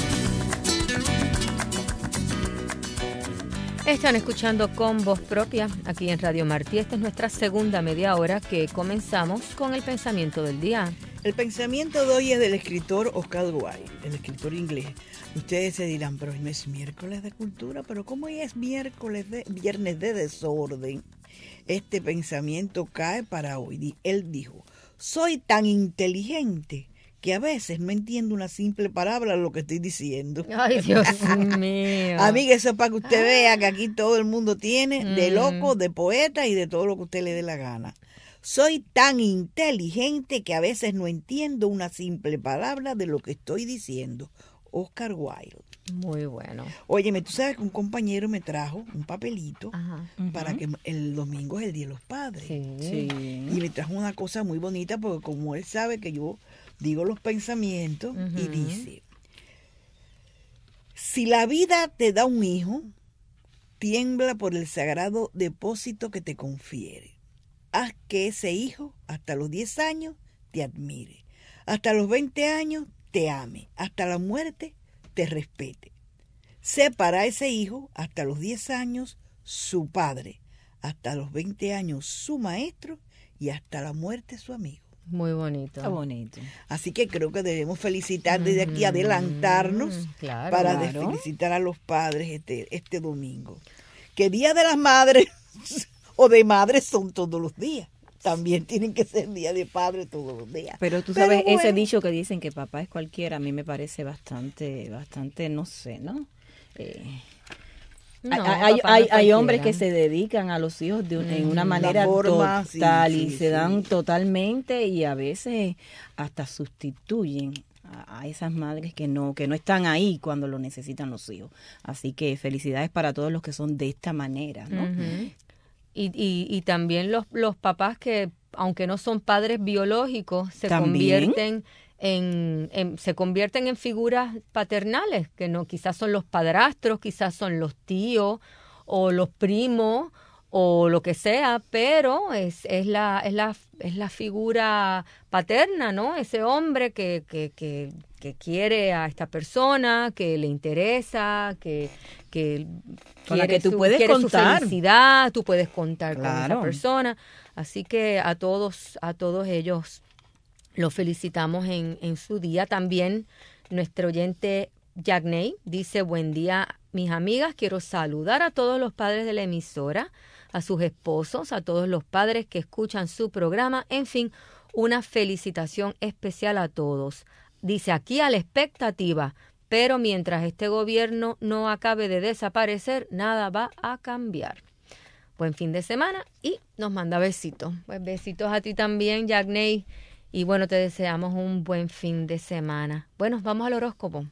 Están escuchando Con Voz Propia aquí en Radio Martí. Esta es nuestra segunda media hora que comenzamos con el pensamiento del día. El pensamiento de hoy es del escritor Oscar Wilde, el escritor inglés. Ustedes se dirán, pero hoy no es miércoles de cultura, pero ¿cómo hoy es viernes de desorden? Este pensamiento cae para hoy. Él dijo, soy tan inteligente que a veces no entiendo una simple palabra de lo que estoy diciendo. Ay, Dios mío. Amiga, eso es para que usted vea que aquí todo el mundo tiene de loco, de poeta y de todo lo que usted le dé la gana. Soy tan inteligente que a veces no entiendo una simple palabra de lo que estoy diciendo. Oscar Wilde. Muy bueno. Óyeme, tú sabes que un compañero me trajo un papelito para que el domingo es el Día de los Padres. Sí. Y me trajo una cosa muy bonita porque como él sabe que yo digo los pensamientos y dice, si la vida te da un hijo, tiembla por el sagrado depósito que te confiere. Haz que ese hijo, hasta los 10 años, te admire. Hasta los 20 años, te ame. Hasta la muerte, te respete. Sé para ese hijo, hasta los 10 años, su padre. Hasta los 20 años, su maestro. Y hasta la muerte, su amigo. Muy bonito. Está bonito. Así que creo que debemos felicitar desde aquí, adelantarnos para felicitar a los padres este domingo. Que Día de las Madres o de madres son todos los días. También tienen que ser día de padre todos los días. Pero tú sabes, ese dicho que dicen que papá es cualquiera, a mí me parece bastante, no sé, ¿no? No, hay hombres que se dedican a los hijos en una manera total y se dan totalmente y a veces hasta sustituyen a esas madres que no están ahí cuando lo necesitan los hijos. Así que felicidades para todos los que son de esta manera, ¿no? Y también los papás que, aunque no son padres biológicos, se convierten en figuras paternales, que no, quizás son los padrastros, quizás son los tíos o los primos o lo que sea, pero es la figura paterna, ¿no? Ese hombre que quiere a esta persona, que le interesa, que con la que tú puedes contar. Su felicidad, tú puedes contar con esa persona. Así que a todos ellos los felicitamos en su día. También nuestro oyente Yagney dice, buen día, mis amigas, quiero saludar a todos los padres de la emisora, a sus esposos, a todos los padres que escuchan su programa, en fin, una felicitación especial a todos. Dice, aquí a la expectativa, pero mientras este gobierno no acabe de desaparecer, nada va a cambiar. Buen fin de semana y nos manda besitos. Pues besitos a ti también, Yagney. Y bueno, te deseamos un buen fin de semana. Bueno, vamos al horóscopo.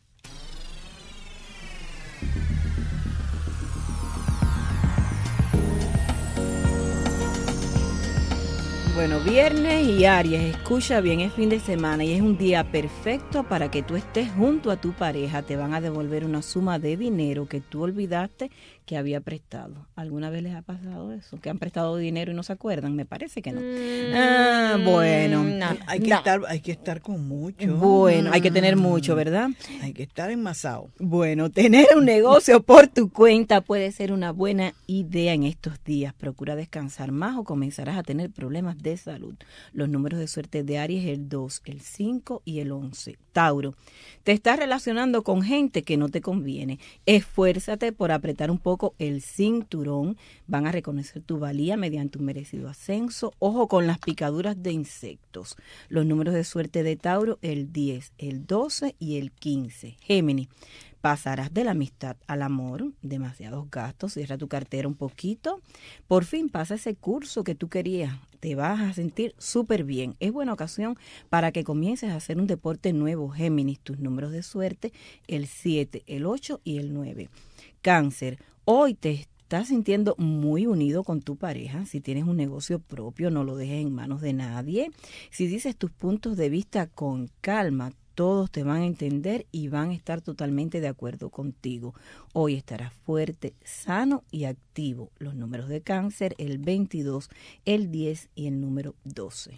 Bueno, viernes y Aries, escucha bien, es fin de semana y es un día perfecto para que tú estés junto a tu pareja. Te van a devolver una suma de dinero que tú olvidaste que había prestado. ¿Alguna vez les ha pasado eso? ¿Que han prestado dinero y no se acuerdan? Me parece que no. Bueno. No. Hay que estar con mucho. Bueno, hay que tener mucho, ¿verdad? Hay que estar enmasado. Bueno, tener un negocio por tu cuenta puede ser una buena idea en estos días. Procura descansar más o comenzarás a tener problemas de salud. Los números de suerte de Aries, el 2, el 5 y el 11. Tauro, te estás relacionando con gente que no te conviene. Esfuérzate por apretar un poco el cinturón. Van a reconocer tu valía mediante un merecido ascenso. Ojo con las picaduras de insectos. Los números de suerte de Tauro, el 10, el 12 y el 15. Géminis, Pasarás de la amistad al amor, demasiados gastos, cierra tu cartera un poquito. Por fin pasa ese curso que tú querías, te vas a sentir súper bien. Es buena ocasión para que comiences a hacer un deporte nuevo, Géminis. Tus números de suerte, el 7, el 8 y el 9. Cáncer, hoy te estás sintiendo muy unido con tu pareja. Si tienes un negocio propio, no lo dejes en manos de nadie. Si dices tus puntos de vista con calma, todos te van a entender y van a estar totalmente de acuerdo contigo. Hoy estarás fuerte, sano y activo. Los números de Cáncer, el 22, el 10 y el número 12.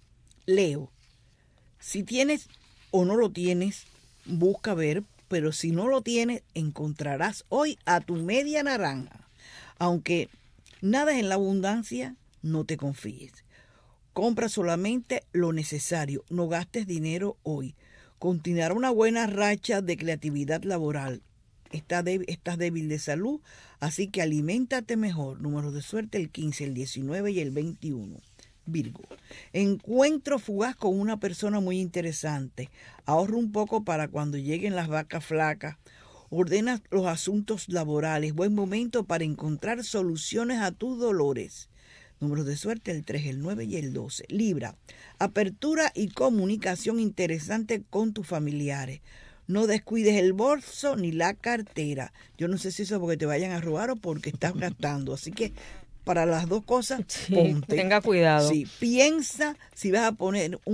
Leo, si tienes o no lo tienes, busca ver, pero si no lo tienes, encontrarás hoy a tu media naranja. Aunque nada en la abundancia, no te confíes. Compra solamente lo necesario, no gastes dinero hoy. Continuará una buena racha de creatividad laboral. Estás débil de salud, así que aliméntate mejor. Números de suerte, el 15, el 19 y el 21. Virgo, encuentro fugaz con una persona muy interesante. Ahorra un poco para cuando lleguen las vacas flacas. Ordena los asuntos laborales. Buen momento para encontrar soluciones a tus dolores. Números de suerte, el 3, el 9 y el 12. Libra, apertura y comunicación interesante con tus familiares. No descuides el bolso ni la cartera. Yo no sé si eso es porque te vayan a robar o porque estás gastando. Así que para las dos cosas, ponte. Tenga cuidado. Sí, piensa si vas a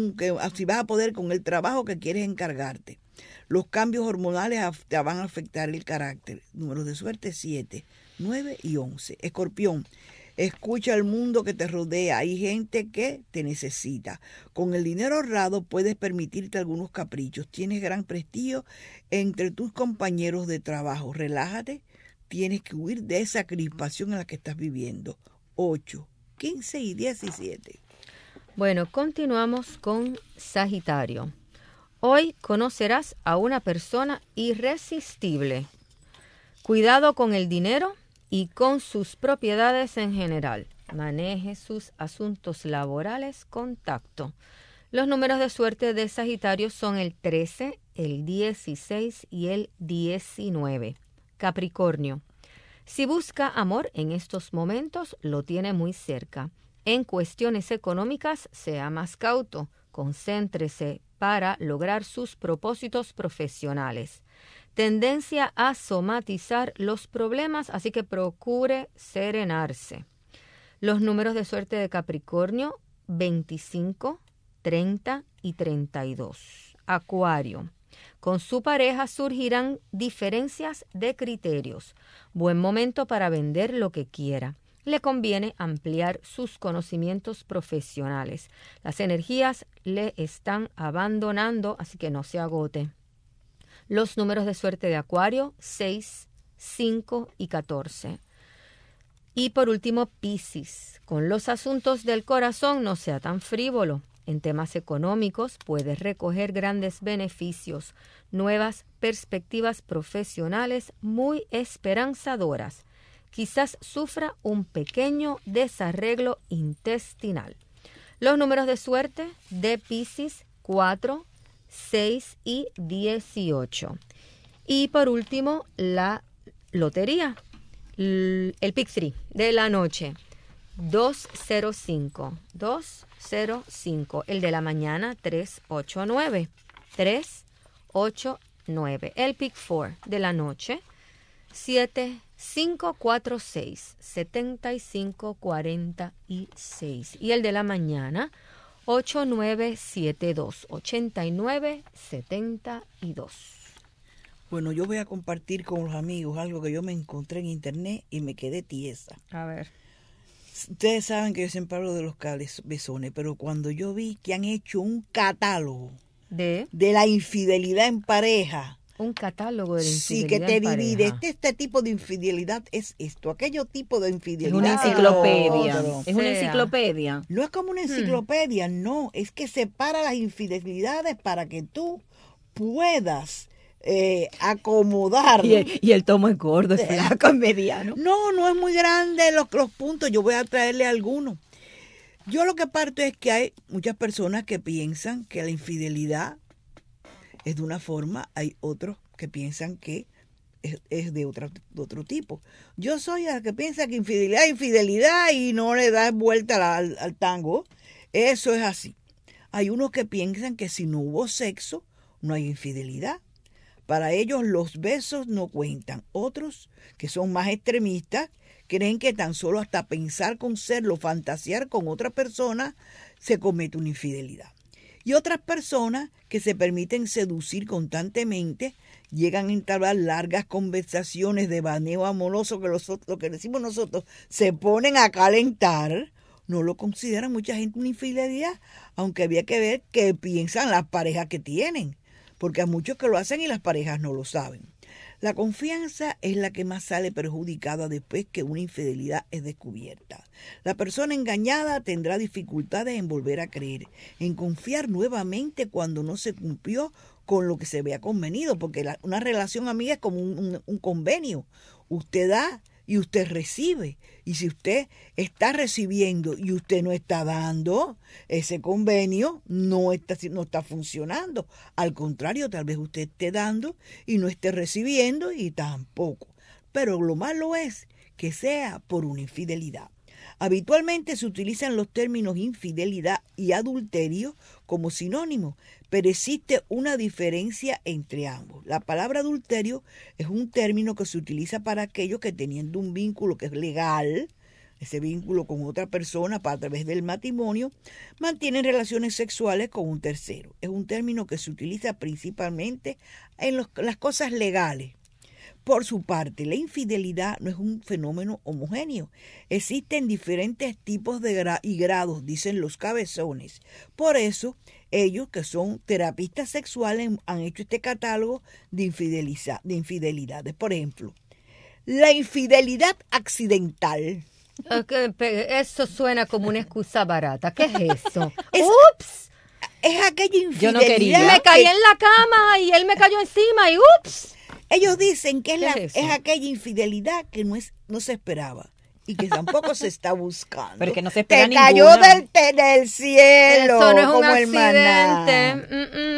poder con el trabajo que quieres encargarte. Los cambios hormonales te van a afectar el carácter. Números de suerte, 7, 9 y 11. Escorpión, escucha al mundo que te rodea. Hay gente que te necesita. Con el dinero ahorrado puedes permitirte algunos caprichos. Tienes gran prestigio entre tus compañeros de trabajo. Relájate. Tienes que huir de esa crispación en la que estás viviendo. 8, 15 y 17. Bueno, continuamos con Sagitario. Hoy conocerás a una persona irresistible. Cuidado con el dinero y con sus propiedades en general. Maneje sus asuntos laborales con tacto. Los números de suerte de Sagitario son el 13, el 16 y el 19. Capricornio. Si busca amor en estos momentos, lo tiene muy cerca. En cuestiones económicas, sea más cauto. Concéntrese para lograr sus propósitos profesionales. Tendencia a somatizar los problemas, así que procure serenarse. Los números de suerte de Capricornio, 25, 30 y 32. Acuario. Con su pareja surgirán diferencias de criterios. Buen momento para vender lo que quiera. Le conviene ampliar sus conocimientos profesionales. Las energías le están abandonando, así que no se agote. Los números de suerte de Acuario, 6, 5 y 14. Y por último, Piscis. Con los asuntos del corazón no sea tan frívolo. En temas económicos puedes recoger grandes beneficios, nuevas perspectivas profesionales muy esperanzadoras. Quizás sufra un pequeño desarreglo intestinal. Los números de suerte de Piscis, 4, 6 y 18. Y por último, la lotería, el Pick 3 de la noche. 205, 205. El de la mañana, 389, 389. El Pick 4 de la noche, 7546, 7546. Y el de la mañana, 8972, 8972. Bueno, yo voy a compartir con los amigos algo que yo me encontré en internet y me quedé tiesa. A ver. Ustedes saben que yo siempre hablo de los cabezones, pero cuando yo vi que han hecho un catálogo de la infidelidad en pareja. Un catálogo de la infidelidad. Sí, que te en divide. pareja. Este tipo de infidelidad es esto, aquello tipo de infidelidad. Es una enciclopedia. Es una enciclopedia. No es como una enciclopedia, no. Es que separa las infidelidades para que tú puedas acomodar. Y el tomo es gordo, es flaco, es mediano. No es muy grande los puntos. Yo voy a traerle algunos. Yo lo que parto es que hay muchas personas que piensan que la infidelidad es de una forma, hay otros que piensan que es de otro tipo. Yo soy la que piensa que infidelidad es infidelidad y no le da vuelta al tango. Eso es así. Hay unos que piensan que si no hubo sexo, no hay infidelidad. Para ellos los besos no cuentan. Otros, que son más extremistas, creen que tan solo hasta pensar con serlo, fantasear con otra persona, se comete una infidelidad. Y otras personas que se permiten seducir constantemente llegan a entablar largas conversaciones de baneo amoroso que lo que decimos nosotros, se ponen a calentar. No lo consideran mucha gente una infidelidad, aunque había que ver qué piensan las parejas que tienen, porque hay muchos que lo hacen y las parejas no lo saben. La confianza es la que más sale perjudicada después que una infidelidad es descubierta. La persona engañada tendrá dificultades en volver a creer, en confiar nuevamente cuando no se cumplió con lo que se había convenido, porque una relación amiga es como un convenio. Usted da y usted recibe. Y si usted está recibiendo y usted no está dando, ese convenio no está funcionando. Al contrario, tal vez usted esté dando y no esté recibiendo y tampoco. Pero lo malo es que sea por una infidelidad. Habitualmente se utilizan los términos infidelidad y adulterio como sinónimos, pero existe una diferencia entre ambos. La palabra adulterio es un término que se utiliza para aquellos que teniendo un vínculo que es legal, ese vínculo con otra persona a través del matrimonio, mantienen relaciones sexuales con un tercero. Es un término que se utiliza principalmente en las cosas legales. Por su parte, la infidelidad no es un fenómeno homogéneo. Existen diferentes tipos y grados, dicen los cabezones. Por eso, ellos que son terapistas sexuales han hecho este catálogo de infidelidades. Por ejemplo, la infidelidad accidental. Eso suena como una excusa barata. ¿Qué es eso? ¡Ups! Es aquella infidelidad. Yo no quería. Me caí en la cama y él me cayó encima y ¡ups! Ellos dicen que es aquella infidelidad que no se esperaba y que tampoco se está buscando. Pero que no se espera ninguna. Te cayó del cielo. Eso no es como un accidente.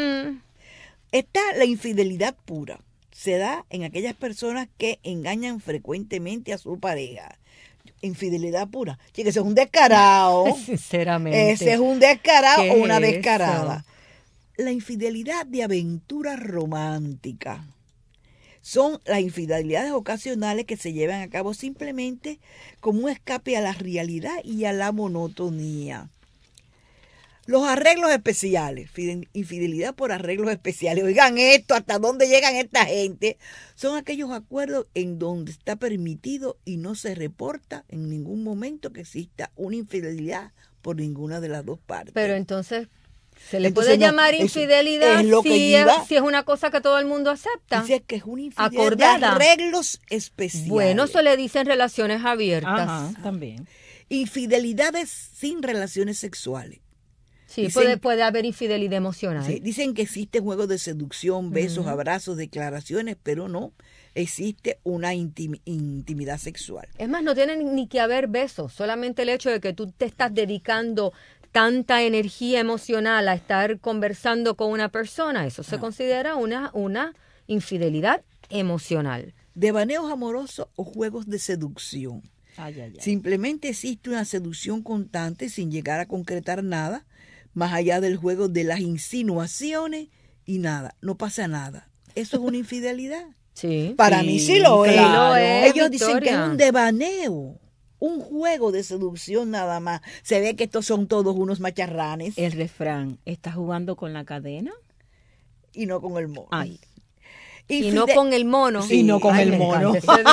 Está la infidelidad pura. Se da en aquellas personas que engañan frecuentemente a su pareja. Infidelidad pura. Sí, que ese es un descarado. Sinceramente. Ese es un descarado o una descarada. La infidelidad de aventura romántica. Son las infidelidades ocasionales que se llevan a cabo simplemente como un escape a la realidad y a la monotonía. Los arreglos especiales, infidelidad por arreglos especiales. Oigan esto, ¿hasta dónde llegan esta gente? Son aquellos acuerdos en donde está permitido y no se reporta en ningún momento que exista una infidelidad por ninguna de las dos partes. Pero entonces, ¿se le puede llamar infidelidad si es una cosa que todo el mundo acepta? Dice que es una infidelidad acordada. De arreglos especiales. Bueno, eso le dicen relaciones abiertas. Ajá, también. Infidelidades sin relaciones sexuales. Sí, puede haber infidelidad emocional. Sí, dicen que existe juegos de seducción, besos, abrazos, declaraciones, pero no existe una intimidad sexual. Es más, no tiene ni que haber besos, solamente el hecho de que tú te estás dedicando tanta energía emocional a estar conversando con una persona, eso se considera una infidelidad emocional. Devaneos amorosos o juegos de seducción. Simplemente existe una seducción constante sin llegar a concretar nada, más allá del juego de las insinuaciones y nada, no pasa nada. ¿Eso es una infidelidad? Sí. Para mí sí lo es. Claro. Ellos dicen que es un devaneo, un juego de seducción nada más. Se ve que estos son todos unos macharranes. El refrán, ¿estás jugando con la cadena? Y no con el mono. Ay. Y no con el mono. Sí. Y no con el mono.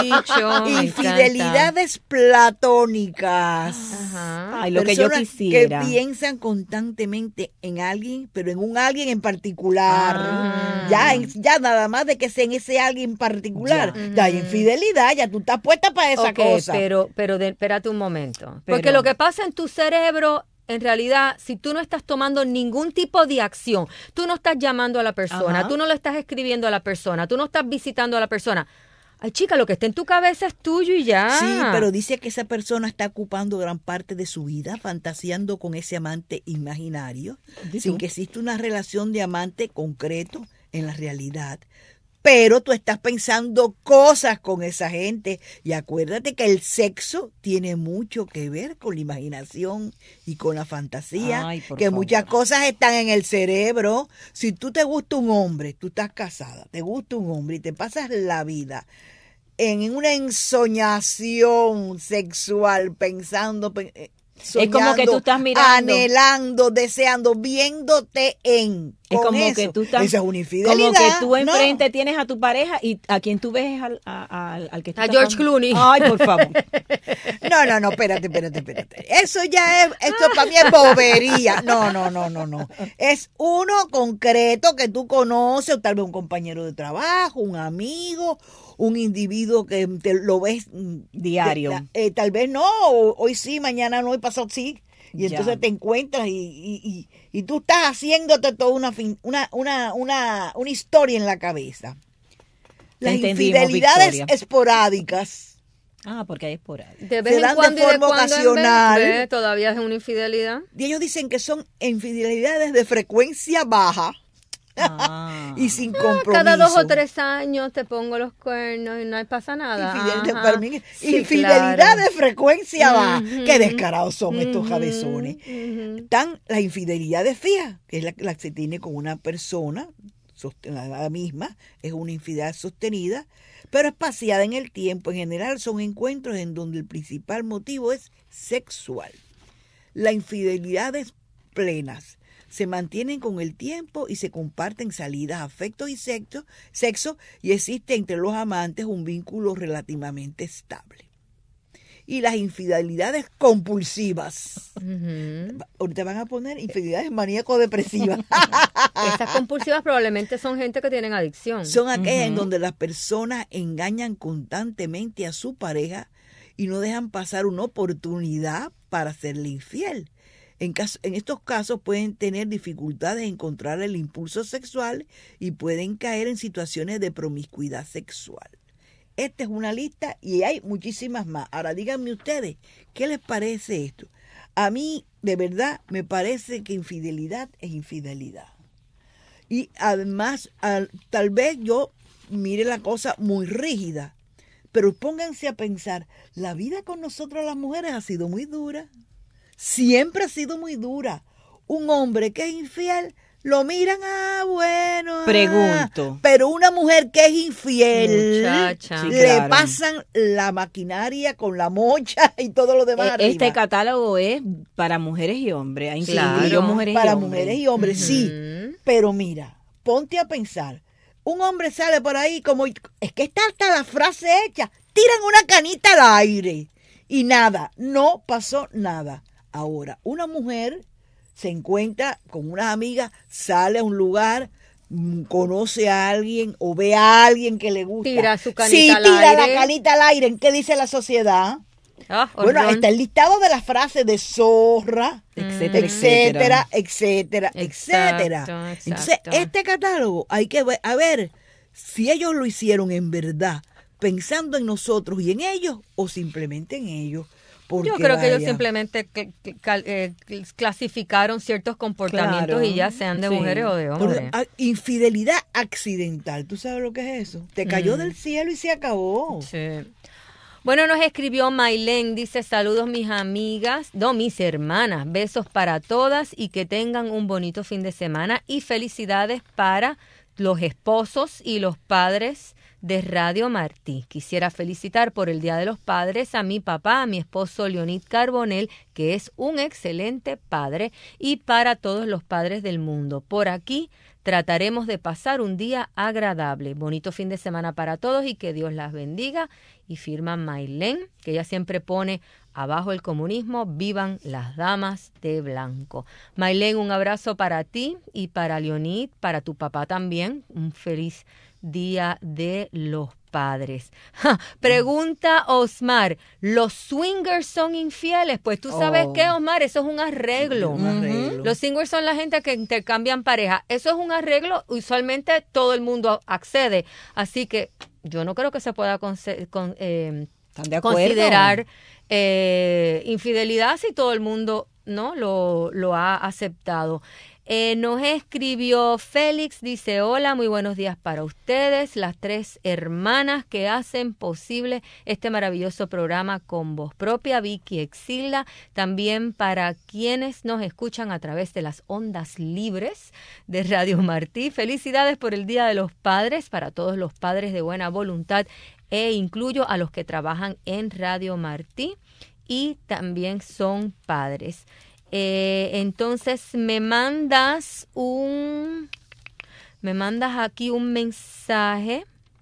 Infidelidades platónicas. Ajá. Ay, lo que yo quisiera. Que piensan constantemente en alguien, pero en un alguien en particular. Ya nada más de que sea en ese alguien particular. Ya hay infidelidad, ya tú estás puesta para esa cosa. Pero espérate un momento. Porque lo que pasa en tu cerebro, en realidad, si tú no estás tomando ningún tipo de acción, tú no estás llamando a la persona, tú no lo estás escribiendo a la persona, tú no estás visitando a la persona. Ay, chica, lo que está en tu cabeza es tuyo y ya. Sí, pero dice que esa persona está ocupando gran parte de su vida fantaseando con ese amante imaginario, sin que exista una relación de amante concreto en la realidad. pero tú estás pensando cosas con esa gente. Y acuérdate que el sexo tiene mucho que ver con la imaginación y con la fantasía, que muchas cosas están en el cerebro. Si tú te gusta un hombre, tú estás casada, te gusta un hombre y te pasas la vida en una ensoñación sexual, pensando, soñando, es como que tú estás mirando, anhelando, deseando, viéndote en. Es como eso. Que tú estás, esa es una infidelidad. Como que tú enfrente tienes a tu pareja y a quien tú ves es al que está. A George Clooney. Ay, por favor. No, espérate. Eso ya es, esto para mí es bobería. No. Es uno concreto que tú conoces, o tal vez un compañero de trabajo, un amigo, un individuo que te lo ves diario. Tal vez no, hoy sí, mañana no, y pasado sí. Y entonces te encuentras y tú estás haciéndote toda una historia en la cabeza. Las infidelidades esporádicas. Porque hay esporádicas. De vez en cuando y de forma ocasional. Todavía es una infidelidad. Y ellos dicen que son infidelidades de frecuencia baja. Y sin compromiso. Cada 2 o 3 años te pongo los cuernos y no pasa nada. Infidelidad de frecuencia baja. Qué descarados son estos cabezones. Están las infidelidades fijas, que es la que se tiene con una persona, la misma, es una infidelidad sostenida, pero espaciada en el tiempo. En general son encuentros en donde el principal motivo es sexual. Las infidelidades plenas se mantienen con el tiempo y se comparten salidas, afectos y sexo, y existe entre los amantes un vínculo relativamente estable. Y las infidelidades compulsivas. Ahorita van a poner infidelidades maníaco-depresivas. Estas compulsivas probablemente son gente que tienen adicción. Son aquellas en donde las personas engañan constantemente a su pareja y no dejan pasar una oportunidad para serle infiel. En estos casos pueden tener dificultades en encontrar el impulso sexual y pueden caer en situaciones de promiscuidad sexual. Esta es una lista y hay muchísimas más. Ahora díganme ustedes, ¿qué les parece esto? A mí, de verdad, me parece que infidelidad es infidelidad. Y además, tal vez yo mire la cosa muy rígida, pero pónganse a pensar, la vida con nosotros las mujeres ha sido muy dura. Siempre ha sido muy dura. Un hombre que es infiel, lo miran, bueno. Pregunto. Pero una mujer que es infiel, muchacha, sí, le pasan la maquinaria con la mocha y todo lo demás Este arriba. catálogo es para mujeres y hombres. Claro, mujeres y hombres, sí. Pero mira, ponte a pensar. Un hombre sale por ahí como... Es que está hasta la frase hecha. Tiran una canita al aire. Y nada, no pasó nada. Ahora, una mujer se encuentra con unas amigas, sale a un lugar, conoce a alguien o ve a alguien que le gusta. Tira su canita al aire. Sí, tira la canita al aire. ¿En qué dice la sociedad? Bueno, está el listado de las frases de zorra, etcétera. Entonces, este catálogo hay que ver, a ver si ellos lo hicieron en verdad, pensando en nosotros y en ellos, o simplemente en ellos. Porque yo creo que ellos simplemente clasificaron ciertos comportamientos y ya sean de mujeres o de hombres. Infidelidad accidental, ¿tú sabes lo que es eso? Te cayó del cielo y se acabó. Sí. Bueno, nos escribió Maylén, dice, saludos mis amigas, mis hermanas, besos para todas y que tengan un bonito fin de semana y felicidades para los esposos y los padres de Radio Martí. Quisiera felicitar por el Día de los Padres a mi papá, a mi esposo Leonid Carbonell, que es un excelente padre, y para todos los padres del mundo. Por aquí trataremos de pasar un día agradable. Bonito fin de semana para todos y que Dios las bendiga. Y firma Maylén, que ella siempre pone abajo el comunismo, vivan las damas de blanco. Maylén, un abrazo para ti y para Leonid, para tu papá también. Un feliz Día de los Padres. Pregunta Osmar, ¿los swingers son infieles? Pues tú sabes qué, Osmar, eso es un arreglo. Los swingers son la gente que intercambian pareja. Eso es un arreglo, usualmente todo el mundo accede. Así que yo no creo que se pueda considerar infidelidad si todo el mundo ¿no? Lo ha aceptado. Nos escribió Félix, dice: hola, muy buenos días para ustedes, las 3 hermanas que hacen posible este maravilloso programa con voz propia, Vicky, Exilda, también para quienes nos escuchan a través de las ondas libres de Radio Martí. Felicidades por el Día de los Padres para todos los padres de buena voluntad, e incluyo a los que trabajan en Radio Martí y también son padres. Entonces me mandas aquí un mensaje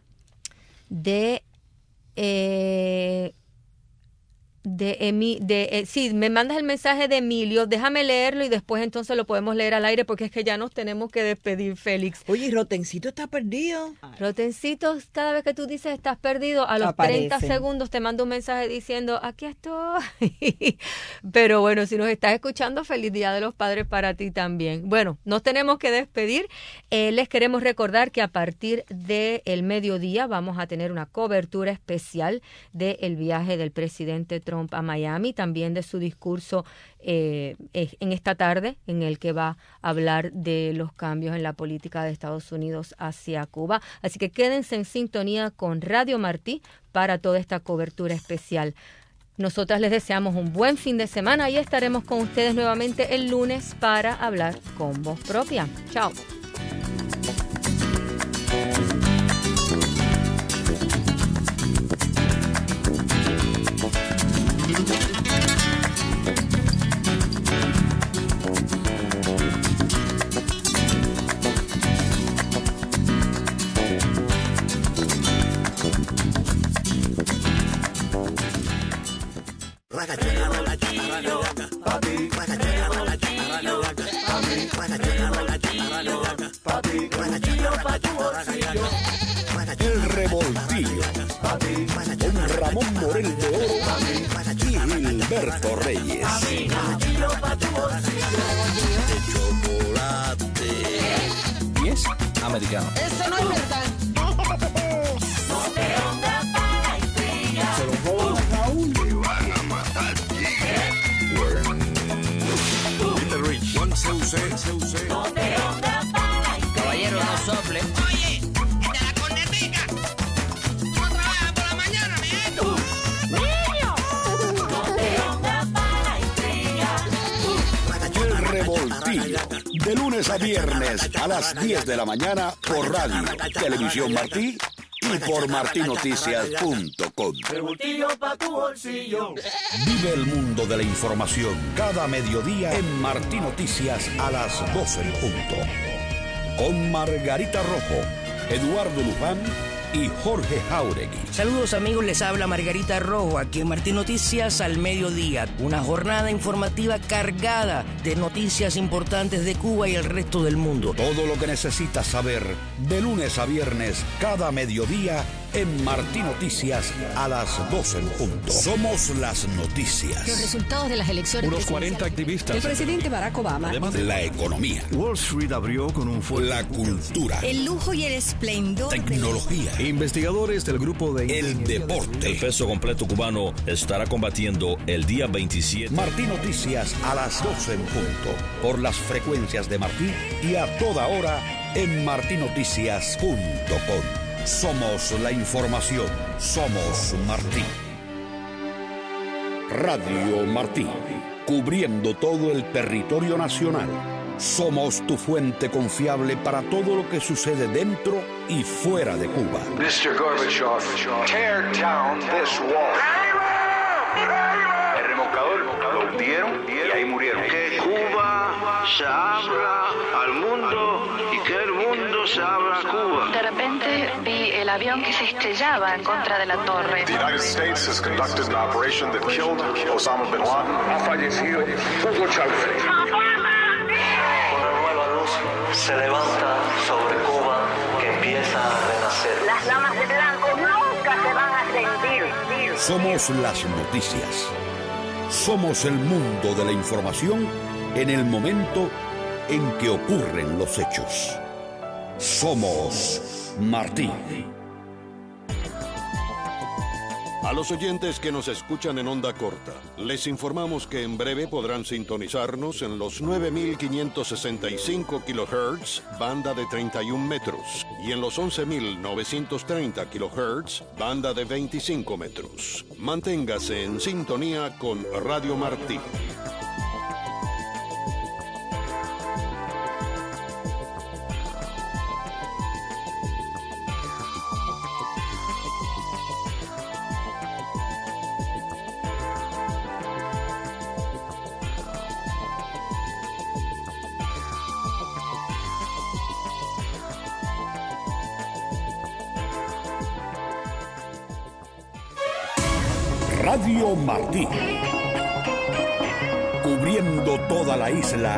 sí, me mandas el mensaje de Emilio, déjame leerlo y después entonces lo podemos leer al aire porque es que ya nos tenemos que despedir, Félix. Oye, Rotencito está perdido. Rotencito, cada vez que tú dices estás perdido, a los aparece. 30 segundos te mando un mensaje diciendo, aquí estoy. Pero bueno, si nos estás escuchando, feliz Día de los Padres para ti también. Bueno, nos tenemos que despedir. Les queremos recordar que a partir del mediodía vamos a tener una cobertura especial del viaje del presidente Trump a Miami, también de su discurso en esta tarde, en el que va a hablar de los cambios en la política de Estados Unidos hacia Cuba. Así que quédense en sintonía con Radio Martí para toda esta cobertura especial. Nosotras les deseamos un buen fin de semana y estaremos con ustedes nuevamente el lunes para hablar con voz propia. Chao. El Revoltillo, con Ramón Morel de Oro y Gilberto Reyes. De chocolate. Y es americano. Eso no es verdad. No te onda para estrella. Se lo roban a Raúl. Te van a matar. Little Rich. No te onda para estrella. Caballero, no sople. Oye, de la cornetica. No trabajas por la mañana, mi hijo. ¡Niño! No te onda para estrella. El Revoltillo, de lunes a viernes a las 10 de la mañana por Radio, Televisión Martí y por martinoticias.com. Revoltillo pa' tu bolsillo. Vive el mundo de la información cada mediodía en Martí Noticias a las 12 en punto. Con Margarita Rojo, Eduardo Luján y Jorge Jauregui. Saludos amigos, les habla Margarita Rojo aquí en Martí Noticias al mediodía. Una jornada informativa cargada de noticias importantes de Cuba y el resto del mundo. Todo lo que necesitas saber de lunes a viernes cada mediodía en Martí Noticias a las 12 en punto. Somos las noticias. Los resultados de las elecciones. Unos 40 activistas. El presidente Barack Obama. Además, la economía. Wall Street abrió con un fuerte. La cultura. El lujo y el esplendor. Tecnología. Investigadores del grupo de... El deporte. El peso completo cubano estará combatiendo el día 27. Martí Noticias a las 12 en punto. Por las frecuencias de Martí y a toda hora en martinoticias.com. Somos la información. Somos Martí. Radio Martí. Cubriendo todo el territorio nacional. Somos tu fuente confiable para todo lo que sucede dentro y fuera de Cuba. Mr. Gorbachev, tear down this wall. El remolcador lo hundieron y ahí murieron. Que Cuba se abra al mundo y que el mundo se abra a Cuba. De repente vi el avión que se estrellaba en contra de la torre. The United States has conducted an operation that killed Osama bin Laden. Ha fallecido Hugo Chávez. Se levanta sobre Cuba que empieza a renacer. Las damas de blanco nunca se van a rendir. Somos las noticias. Somos el mundo de la información en el momento en que ocurren los hechos. Somos Martí. A los oyentes que nos escuchan en onda corta, les informamos que en breve podrán sintonizarnos en los 9.565 kHz, banda de 31 metros, y en los 11.930 kHz, banda de 25 metros. Manténgase en sintonía con Radio Martí. Radio Martí, cubriendo toda la isla